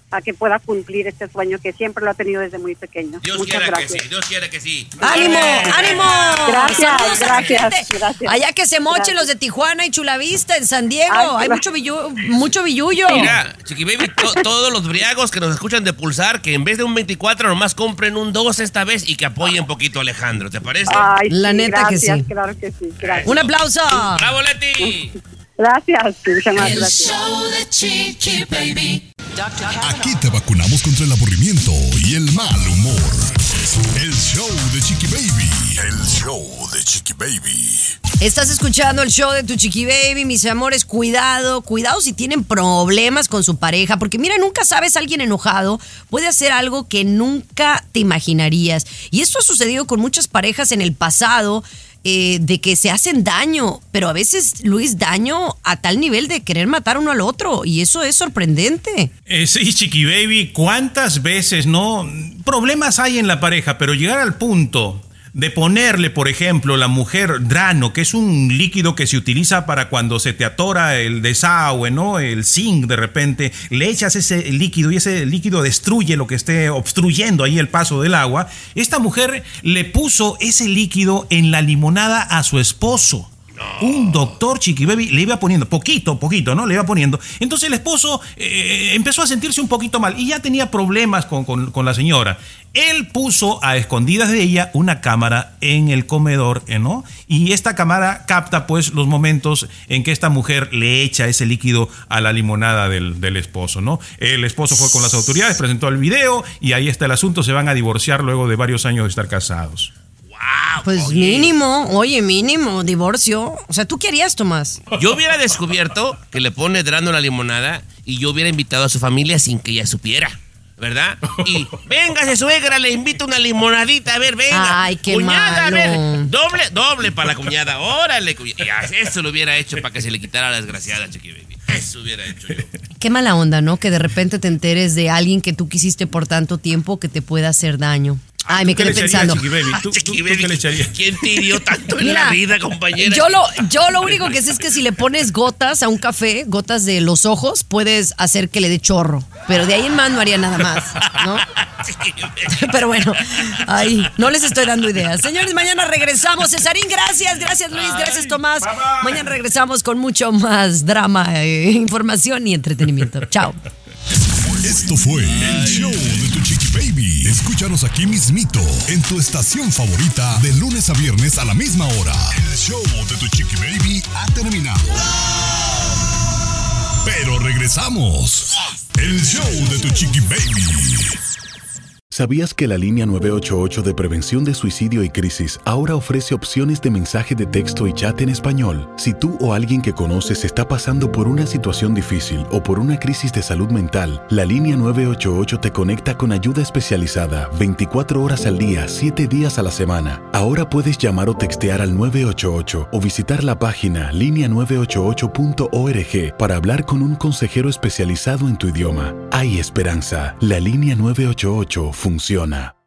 a que pueda cumplir este sueño que siempre lo ha tenido desde muy pequeño. Dios Muchas quiera gracias. que sí, Dios quiera que sí. ¡Ánimo, ánimo! Gracias, Saludos a la gracias, gente. gracias. Allá que se mochen Gracias. los de Tijuana y Chulavista en San Diego. Ay, Hay gracias. mucho, billu- mucho billullo. Mira, Chiqui Baby, to- todos los briagos que nos escuchan de Pulsar, que en vez de un veinticuatro nomás compren un dos esta vez y que apoyen un poquito a Alejandro, ¿te parece? Ay, La sí, neta que gracias, sí. Claro que sí, gracias. Un aplauso. ¡Bravo, Leti! Gracias, muchas más El gracias. show de Chiqui Baby. Aquí te vacunamos contra el aburrimiento y el mal humor. El show de Chiqui Baby. El show de Chiqui Baby. Estás escuchando el show de tu Chiqui Baby, mis amores. Cuidado, cuidado si tienen problemas con su pareja, porque mira, nunca sabes, alguien enojado puede hacer algo que nunca te imaginarías. Y esto ha sucedido con muchas parejas en el pasado, eh, de que se hacen daño, pero a veces, Luis, daño a tal nivel de querer matar uno al otro, y eso es sorprendente. Eh, sí, Chiqui Baby, ¿cuántas veces, no? Problemas hay en la pareja, pero llegar al punto de ponerle, por ejemplo, la mujer Drano, que es un líquido que se utiliza para cuando se te atora el desagüe, ¿no? El zinc, de repente, le echas ese líquido y ese líquido destruye lo que esté obstruyendo ahí el paso del agua. Esta mujer le puso ese líquido en la limonada a su esposo. Un doctor, Chiqui Baby, le iba poniendo, poquito, poquito, ¿no? Le iba poniendo. Entonces el esposo eh, empezó a sentirse un poquito mal y ya tenía problemas con, con, con la señora. Él puso a escondidas de ella una cámara en el comedor, ¿no? Y esta cámara capta, pues, los momentos en que esta mujer le echa ese líquido a la limonada del, del esposo, ¿no? El esposo fue con las autoridades, presentó el video y ahí está el asunto. Se van a divorciar luego de varios años de estar casados. Pues oye. mínimo, oye, mínimo, divorcio. O sea, ¿tú qué harías, Tomás? Yo hubiera descubierto que le pone Drano la limonada y yo hubiera invitado a su familia sin que ella supiera, ¿verdad? Y, véngase, suegra, le invito una limonadita, a ver, venga. Ay, qué cuñada, a ver, malo. doble, doble para la cuñada, órale, cuñada. Eso lo hubiera hecho para que se le quitara la desgraciada, Chiqui Baby. Eso hubiera hecho yo. Qué mala onda, ¿no? Que de repente te enteres de alguien que tú quisiste por tanto tiempo que te pueda hacer daño. Ay, me ¿Qué quedé le echarías, pensando. Chiqui Baby? ¿Tú, Chiqui tú- tú Baby, qué le echarías? ¿quién te hirió tanto en Mira, la vida, compañera? Yo lo, yo lo único que sé es que si le pones gotas a un café, gotas de los ojos, puedes hacer que le dé chorro. Pero de ahí en más no haría nada más, ¿no? Pero bueno, ay, no les estoy dando ideas. Señores, mañana regresamos. Cesarín, gracias, gracias Luis, gracias Tomás. Mañana regresamos con mucho más drama, eh, información y entretenimiento. Chao. Esto fue el show de tu Chiqui Baby. Escúchanos aquí mismito en tu estación favorita de lunes a viernes a la misma hora. El show de tu Chiqui Baby ha terminado. Pero regresamos. El show de tu Chiqui Baby. ¿Sabías que la línea nueve ocho ocho de prevención de suicidio y crisis ahora ofrece opciones de mensaje de texto y chat en español? Si tú o alguien que conoces está pasando por una situación difícil o por una crisis de salud mental, la línea nueve ocho ocho te conecta con ayuda especializada veinticuatro horas al día, siete días a la semana. Ahora puedes llamar o textear al nueve ocho ocho o visitar la página línea nueve ocho ocho punto org para hablar con un consejero especializado en tu idioma. Hay esperanza. La línea nueve ocho ocho funciona.